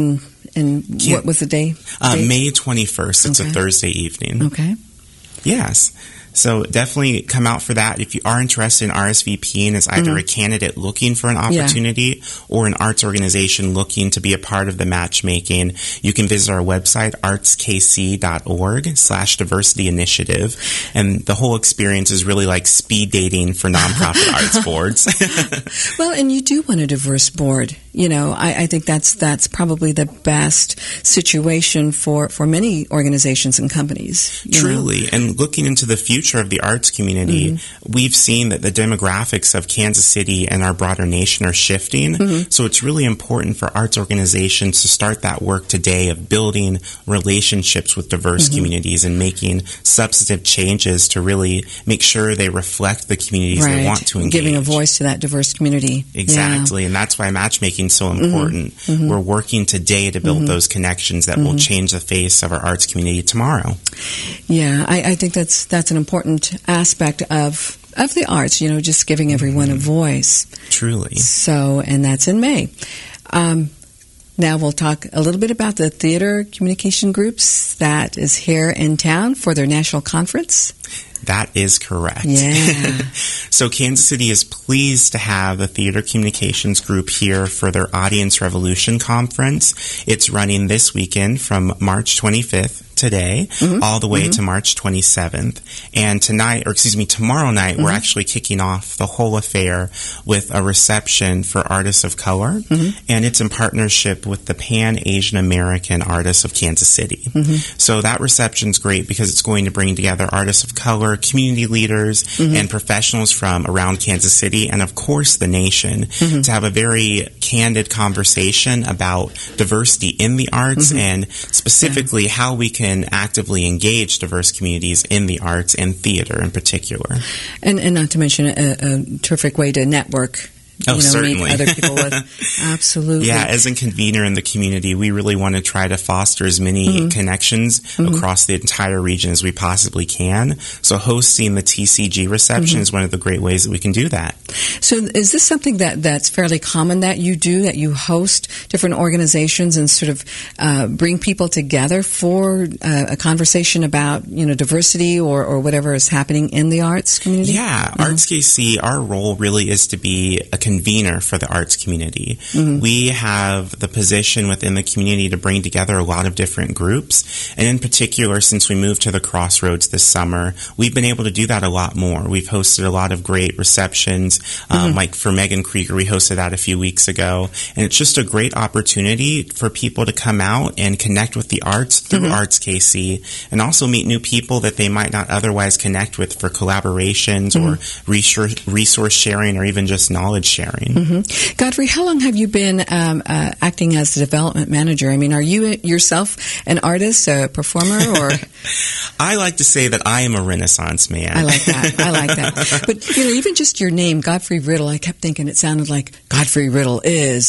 [SPEAKER 1] and
[SPEAKER 9] Can-
[SPEAKER 1] what was the day?
[SPEAKER 9] Uh,
[SPEAKER 1] date?
[SPEAKER 9] May twenty-first. It's
[SPEAKER 1] Okay.
[SPEAKER 9] a Thursday evening.
[SPEAKER 1] Okay.
[SPEAKER 9] Yes. So definitely come out for that. If you are interested in R S V P and as either
[SPEAKER 1] Mm-hmm.
[SPEAKER 9] a candidate looking for an opportunity or an arts organization looking to be a part of the matchmaking, you can visit our website, artskc.org slash diversity initiative. And the whole experience is really like speed dating for nonprofit arts boards.
[SPEAKER 1] Well, and you do want a diverse board. You know, I, I think that's that's probably the best situation for, for many organizations and companies. you know.
[SPEAKER 9] Truly. And looking into the future of the arts community,
[SPEAKER 1] Mm-hmm.
[SPEAKER 9] we've seen that the demographics of Kansas City and our broader nation are shifting.
[SPEAKER 1] Mm-hmm.
[SPEAKER 9] So it's really important for arts organizations to start that work today of building relationships with diverse
[SPEAKER 1] Mm-hmm.
[SPEAKER 9] communities and making substantive changes to really make sure they reflect the communities
[SPEAKER 1] Right.
[SPEAKER 9] they want to engage.
[SPEAKER 1] Giving a voice to that diverse community.
[SPEAKER 9] Exactly, and that's why matchmaking is so important.
[SPEAKER 1] Mm-hmm.
[SPEAKER 9] We're working today to build those connections that will change the face of our arts community tomorrow.
[SPEAKER 1] Yeah, I, I think that's that's an important aspect of of the arts. You know, just giving everyone a voice.
[SPEAKER 9] Truly.
[SPEAKER 1] So, and that's in May. Um, now we'll talk a little bit about the theater communication groups that is here in town for their national conference.
[SPEAKER 9] That is correct.
[SPEAKER 1] Yeah.
[SPEAKER 9] So Kansas City is pleased to have the Theater Communications Group here for their Audience Revolution Conference. It's running this weekend from March twenty-fifth, today,
[SPEAKER 1] Mm-hmm.
[SPEAKER 9] all the way to March twenty-seventh. And tonight, or excuse me, tomorrow night,
[SPEAKER 1] Mm-hmm.
[SPEAKER 9] we're actually kicking off the whole affair with a reception for artists of color.
[SPEAKER 1] Mm-hmm.
[SPEAKER 9] And it's in partnership with the Pan Asian American Artists of Kansas City.
[SPEAKER 1] Mm-hmm.
[SPEAKER 9] So that reception's great because it's going to bring together artists of color, community leaders,
[SPEAKER 1] Mm-hmm.
[SPEAKER 9] and professionals from around Kansas City, and of course the nation,
[SPEAKER 1] Mm-hmm.
[SPEAKER 9] to have a very candid conversation about diversity in the arts
[SPEAKER 1] Mm-hmm.
[SPEAKER 9] and specifically how we can actively engage diverse communities in the arts and theater in particular.
[SPEAKER 1] And, and not to mention a, a terrific way to network.
[SPEAKER 9] Oh,
[SPEAKER 1] you know,
[SPEAKER 9] certainly.
[SPEAKER 1] meet other people with. Absolutely.
[SPEAKER 9] Yeah, as a convener in the community, we really want to try to foster as many
[SPEAKER 1] Mm-hmm.
[SPEAKER 9] connections across the entire region as we possibly can. So hosting the T C G reception
[SPEAKER 1] Mm-hmm.
[SPEAKER 9] is one of the great ways that we can do that.
[SPEAKER 1] So is this something that, that's fairly common that you do, that you host different organizations and sort of uh, bring people together for uh, a conversation about, you know, diversity or, or whatever is happening in the arts community?
[SPEAKER 9] Yeah, ArtsKC, our role really is to be a convener for the arts community.
[SPEAKER 1] Mm-hmm.
[SPEAKER 9] We have the position within the community to bring together a lot of different groups. And in particular, since we moved to the Crossroads this summer, we've been able to do that a lot more. We've hosted a lot of great receptions. Um,
[SPEAKER 1] Mm-hmm.
[SPEAKER 9] Like for Megan Krieger, we hosted that a few weeks ago. And it's just a great opportunity for people to come out and connect with the arts through
[SPEAKER 1] Mm-hmm.
[SPEAKER 9] ArtsKC and also meet new people that they might not otherwise connect with for collaborations or
[SPEAKER 1] Mm-hmm.
[SPEAKER 9] resource, resource sharing or even just knowledge sharing.
[SPEAKER 1] Mm-hmm. Godfrey, how long have you been um, uh, acting as the development manager? I mean, are you yourself an artist, a performer, or?
[SPEAKER 9] I like to say that I am a Renaissance man.
[SPEAKER 1] I like that. I like that. But, you know, even just your name, Godfrey Riddle, I kept thinking it sounded like Godfrey Riddle is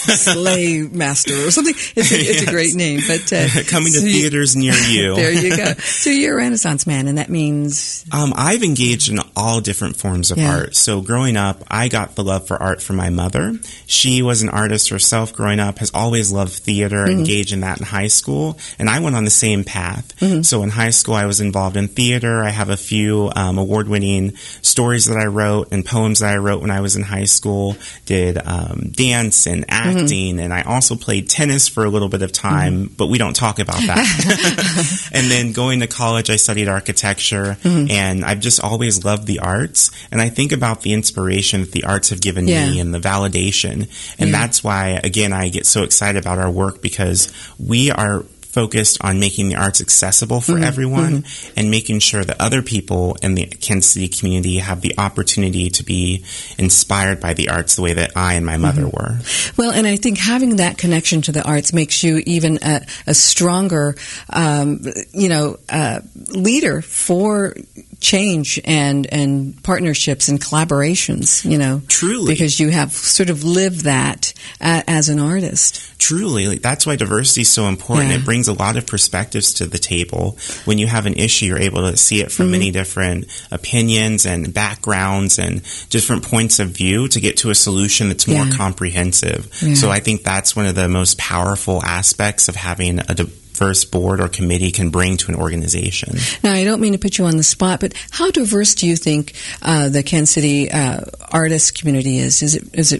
[SPEAKER 1] slave master or something. It's a, it's a great name. But uh,
[SPEAKER 9] Coming to
[SPEAKER 1] so you-
[SPEAKER 9] theaters near you.
[SPEAKER 1] There you go. So you're a Renaissance man, and that means...
[SPEAKER 9] Um, I've engaged in all different forms of
[SPEAKER 1] Yeah.
[SPEAKER 9] art. So growing up, I got the love for art from my mother. She was an artist herself growing up, has always loved theater,
[SPEAKER 1] Mm-hmm.
[SPEAKER 9] engaged in that in high school, and I went on the same path.
[SPEAKER 1] Mm-hmm.
[SPEAKER 9] So in high school, I was involved in theater. I have a few um, award-winning stories that I wrote and poems that I wrote when I was in high school, did um, dance and acting, and I also played tennis for a little bit of time, but we don't talk about that. And then going to college, I studied architecture, and I've just always loved the arts. And I think about the inspiration that the arts have given
[SPEAKER 1] Yeah.
[SPEAKER 9] me and the validation. And
[SPEAKER 1] Yeah.
[SPEAKER 9] that's why, again, I get so excited about our work because we are focused on making the arts accessible for everyone and making sure that other people in the Kansas City community have the opportunity to be inspired by the arts the way that I and my mother were.
[SPEAKER 1] Well, and I think having that connection to the arts makes you even a, a stronger, um, you know, uh, leader for change and and partnerships and collaborations, you know.
[SPEAKER 9] Truly.
[SPEAKER 1] Because you have sort of lived that uh, as an artist.
[SPEAKER 9] Truly. Like, that's why diversity is so important.
[SPEAKER 1] Yeah.
[SPEAKER 9] It brings a lot of perspectives to the table. When you have an issue, you're able to see it from mm-hmm. many different opinions and backgrounds and different points of view to get to a solution that's more
[SPEAKER 1] yeah.
[SPEAKER 9] comprehensive.
[SPEAKER 1] Yeah.
[SPEAKER 9] So I think that's one of the most powerful aspects of having a diverse board or committee can bring to an organization.
[SPEAKER 1] Now, I don't mean to put you on the spot, but how diverse do you think uh, the Kansas City uh, artist community is? Is it is it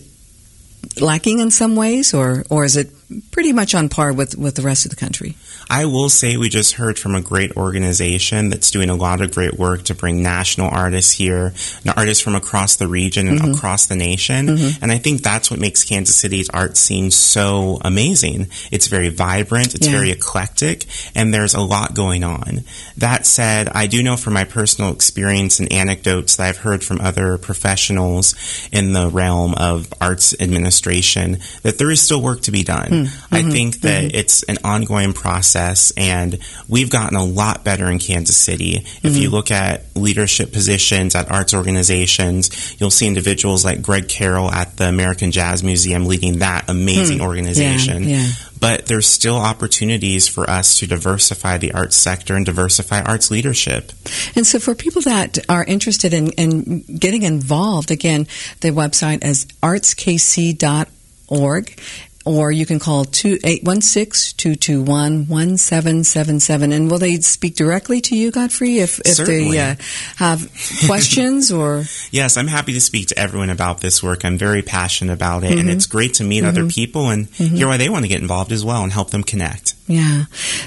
[SPEAKER 1] lacking in some ways, or or is it pretty much on par with, with the rest of the country?
[SPEAKER 9] I will say we just heard from a great organization that's doing a lot of great work to bring national artists here, artists from across the region and mm-hmm. across the nation. Mm-hmm. And I think that's what makes Kansas City's art scene so amazing. It's very vibrant, it's yeah. very eclectic, and there's a lot going on. That said, I do know from my personal experience and anecdotes that I've heard from other professionals in the realm of arts administration that there is still work to be done. Mm-hmm. I think that mm-hmm. it's an ongoing process, and we've gotten a lot better in Kansas City. Mm-hmm. If you look at leadership positions at arts organizations, you'll see individuals like Greg Carroll at the American Jazz Museum leading that amazing mm-hmm. organization.
[SPEAKER 1] Yeah, yeah.
[SPEAKER 9] But there's still opportunities for us to diversify the arts sector and diversify arts leadership.
[SPEAKER 1] And so for people that are interested in, in getting involved, again, the website is arts k c dot org. Or you can call eight one six, two two one, one seven seven seven. And will they speak directly to you, Godfrey, if, if they uh, have questions? Or
[SPEAKER 9] Yes, I'm happy to speak to everyone about this work. I'm very passionate about it, mm-hmm. and it's great to meet mm-hmm. other people and mm-hmm. hear why they want to get involved as well and help them connect.
[SPEAKER 1] Yeah.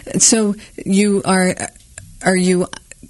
[SPEAKER 1] So you are, are you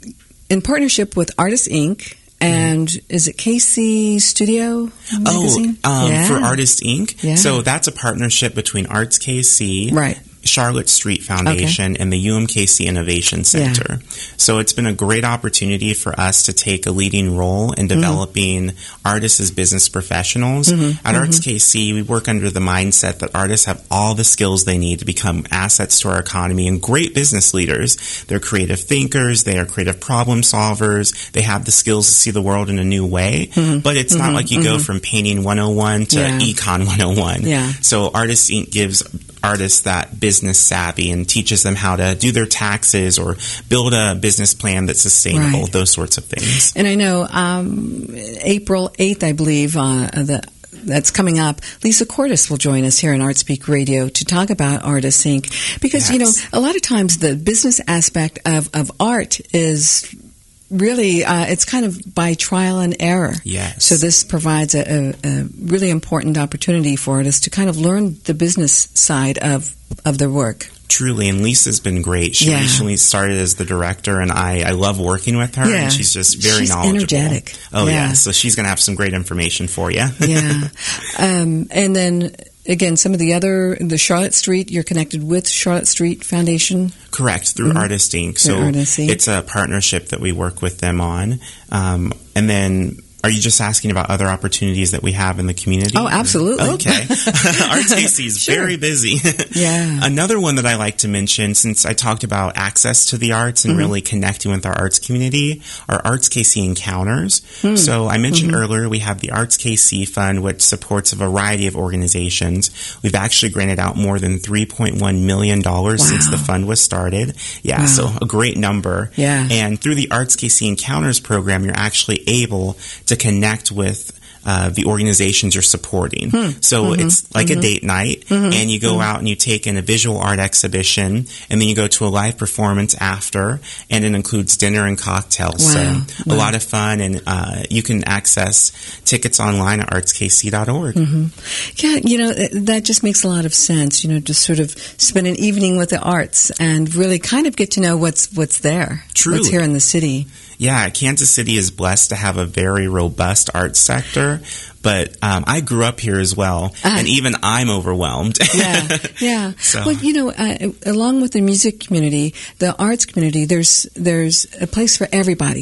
[SPEAKER 1] in partnership with Artists Incorporated? And is it K C Studio Magazine?
[SPEAKER 9] Oh, um,
[SPEAKER 1] yeah.
[SPEAKER 9] for Artists Incorporated?
[SPEAKER 1] Yeah.
[SPEAKER 9] So that's a partnership between Arts K C,
[SPEAKER 1] right.
[SPEAKER 9] Charlotte Street Foundation, okay. and the U M K C Innovation Center. Yeah. So it's been a great opportunity for us to take a leading role in developing mm-hmm. artists as business professionals. Mm-hmm. At mm-hmm. Arts K C, we work under the mindset that artists have all the skills they need to become assets to our economy and great business leaders. They're creative thinkers, they are creative problem solvers, they have the skills to see the world in a new way, mm-hmm. but it's mm-hmm. not like you mm-hmm. go from painting one oh one to yeah. econ one oh one.
[SPEAKER 1] Yeah.
[SPEAKER 9] So Artists Incorporated gives artists that business savvy and teaches them how to do their taxes or build a business plan that's sustainable,
[SPEAKER 1] right.
[SPEAKER 9] those sorts of things.
[SPEAKER 1] And I know um, April eighth, I believe, uh, the that's coming up, Lisa Cordes will join us here on ArtSpeak Radio to talk about Artists Incorporated. Because, yes. you know, a lot of times the business aspect of, of art is really, uh, it's kind of by trial and error.
[SPEAKER 9] Yes.
[SPEAKER 1] So this provides a, a, a really important opportunity for artists to kind of learn the business side of, of their work.
[SPEAKER 9] Truly, and Lisa's been great. She
[SPEAKER 1] yeah.
[SPEAKER 9] recently started as the director, and I, I love working with her,
[SPEAKER 1] yeah.
[SPEAKER 9] and she's just very
[SPEAKER 1] she's
[SPEAKER 9] knowledgeable.
[SPEAKER 1] Energetic.
[SPEAKER 9] Oh,
[SPEAKER 1] yeah.
[SPEAKER 9] yeah. So she's going to have some great information for you.
[SPEAKER 1] yeah. Um, and then, again, some of the other, the Charlotte Street, you're connected with Charlotte Street Foundation?
[SPEAKER 9] Correct, through mm-hmm. Artists Incorporated. So
[SPEAKER 1] Artists Incorporated.
[SPEAKER 9] It's a partnership that we work with them on. Um, and then... Are you just asking about other opportunities that we have in the community?
[SPEAKER 1] Oh, absolutely.
[SPEAKER 9] Okay. Arts K C is sure. very busy.
[SPEAKER 1] yeah.
[SPEAKER 9] Another one that I like to mention, since I talked about access to the arts and mm-hmm. really connecting with our arts community, are Arts K C Encounters. Mm. So I mentioned mm-hmm. earlier we have the Arts K C Fund, which supports a variety of organizations. We've actually granted out more than three point one million dollars wow. since the fund was started. Yeah, wow. so a great number.
[SPEAKER 1] Yeah.
[SPEAKER 9] And through the Arts K C Encounters program, you're actually able to connect with uh, the organizations you're supporting. Hmm. So mm-hmm. it's like mm-hmm. a date night, mm-hmm. and you go mm-hmm. out and you take in a visual art exhibition, and then you go to a live performance after, and it includes dinner and cocktails.
[SPEAKER 1] Wow.
[SPEAKER 9] So
[SPEAKER 1] wow.
[SPEAKER 9] a lot of fun, and uh, you can access tickets online at arts k c dot org.
[SPEAKER 1] Mm-hmm. Yeah, you know, that just makes a lot of sense, you know, to sort of spend an evening with the arts and really kind of get to know what's what's there,
[SPEAKER 9] Truly.
[SPEAKER 1] what's here in the city.
[SPEAKER 9] Yeah, Kansas City is blessed to have a very robust arts sector, but um, I grew up here as well, uh, and even I'm overwhelmed.
[SPEAKER 1] yeah, yeah.
[SPEAKER 9] So.
[SPEAKER 1] Well, you know, uh, along with the music community, the arts community, there's there's a place for everybody.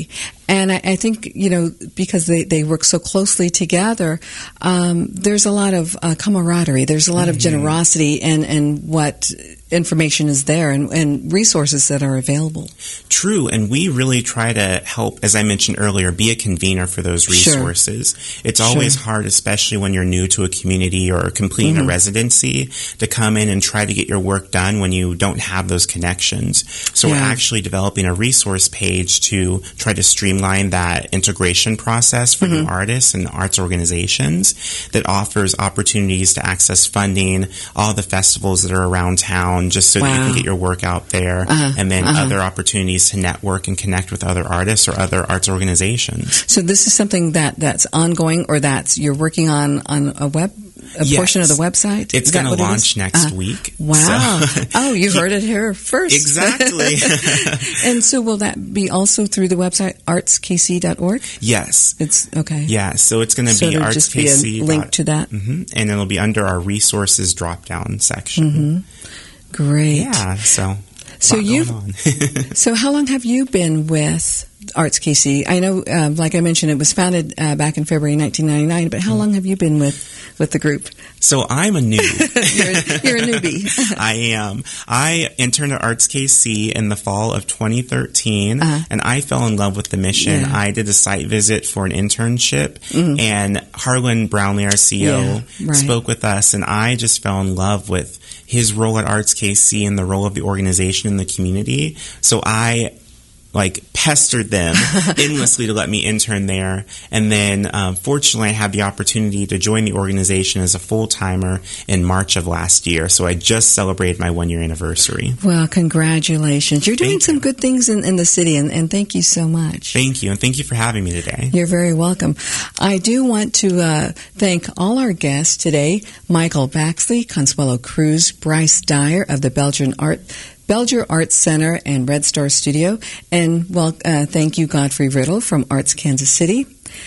[SPEAKER 1] And I, I think, you know, because they, they work so closely together, um, there's a lot of uh, camaraderie. There's a lot mm-hmm. of generosity and, and what information is there and, and resources that are available.
[SPEAKER 9] True, and we really try to help, as I mentioned earlier, be a convener for those resources. Sure. It's always sure. hard, especially when you're new to a community or completing mm-hmm. a residency, to come in and try to get your work done when you don't have those connections. So yeah. we're actually developing a resource page to try to streamline that integration process for mm-hmm. new artists and arts organizations that offers opportunities to access funding, all the festivals that are around town, just so wow. that you can get your work out there, uh-huh. and then uh-huh. other opportunities to network and connect with other artists or other arts organizations.
[SPEAKER 1] So this is something that, that's ongoing, or that's you're working on on a web a
[SPEAKER 9] yes.
[SPEAKER 1] portion of the website?
[SPEAKER 9] It's going to launch it next uh, week.
[SPEAKER 1] Wow. So. Oh, you heard it here first.
[SPEAKER 9] Exactly.
[SPEAKER 1] And so will that be also through the website arts k c dot org?
[SPEAKER 9] Yes.
[SPEAKER 1] It's okay.
[SPEAKER 9] Yeah, so it's going to
[SPEAKER 1] so
[SPEAKER 9] be arts
[SPEAKER 1] just
[SPEAKER 9] k c.
[SPEAKER 1] Be a link to that.
[SPEAKER 9] Mm-hmm, and it'll be under our resources drop-down section.
[SPEAKER 1] Mm-hmm. Great.
[SPEAKER 9] Yeah, so
[SPEAKER 1] so you so how long have you been with Arts K C? I know, uh, like I mentioned, it was founded uh, back in February nineteen ninety-nine, but how long have you been with, with the group?
[SPEAKER 9] So I'm a noob.
[SPEAKER 1] you're, you're a newbie.
[SPEAKER 9] I am. I interned at Arts K C in the fall of twenty thirteen, uh-huh. and I fell in love with the mission. Yeah. I did a site visit for an internship, mm-hmm. and Harlan Brownlee, our C O, yeah, right. spoke with us, and I just fell in love with his role at Arts K C and the role of the organization in the community. So I like pestered them endlessly to let me intern there. And then um, fortunately I had the opportunity to join the organization as a full-timer in March of last year. So I just celebrated my one-year anniversary.
[SPEAKER 1] Well, congratulations. You're doing
[SPEAKER 9] thank
[SPEAKER 1] some
[SPEAKER 9] you.
[SPEAKER 1] good things in, in the city, and, and thank you so much.
[SPEAKER 9] Thank you, and thank you for having me today.
[SPEAKER 1] You're very welcome. I do want to uh, thank all our guests today, Michael Baxley, Consuelo Cruz, Bryce Dyer of the Belgian Art Belger Arts Center and Red Star Studio, and well, uh, thank you, Godfrey Riddle from Arts Kansas City.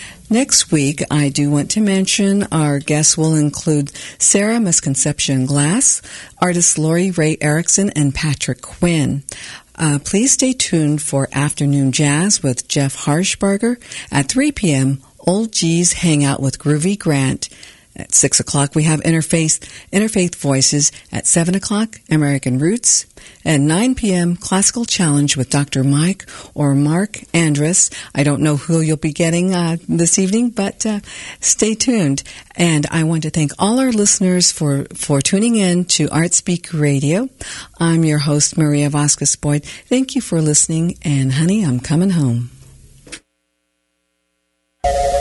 [SPEAKER 1] Next week, I do want to mention our guests will include Sarah Misconception Glass, artists Lori Ray Erickson, and Patrick Quinn. Uh, please stay tuned for Afternoon Jazz with Jeff Harshbarger at three p.m. Old G's Hangout with Groovy Grant. At six o'clock, we have Interfaith, Interfaith Voices. At seven o'clock, American Roots. At nine p.m., Classical Challenge with Doctor Mike or Mark Andrus. I don't know who you'll be getting uh, this evening, but uh, stay tuned. And I want to thank all our listeners for, for tuning in to ArtSpeak Radio. I'm your host, Maria Vasquez Boyd. Thank you for listening, and honey, I'm coming home.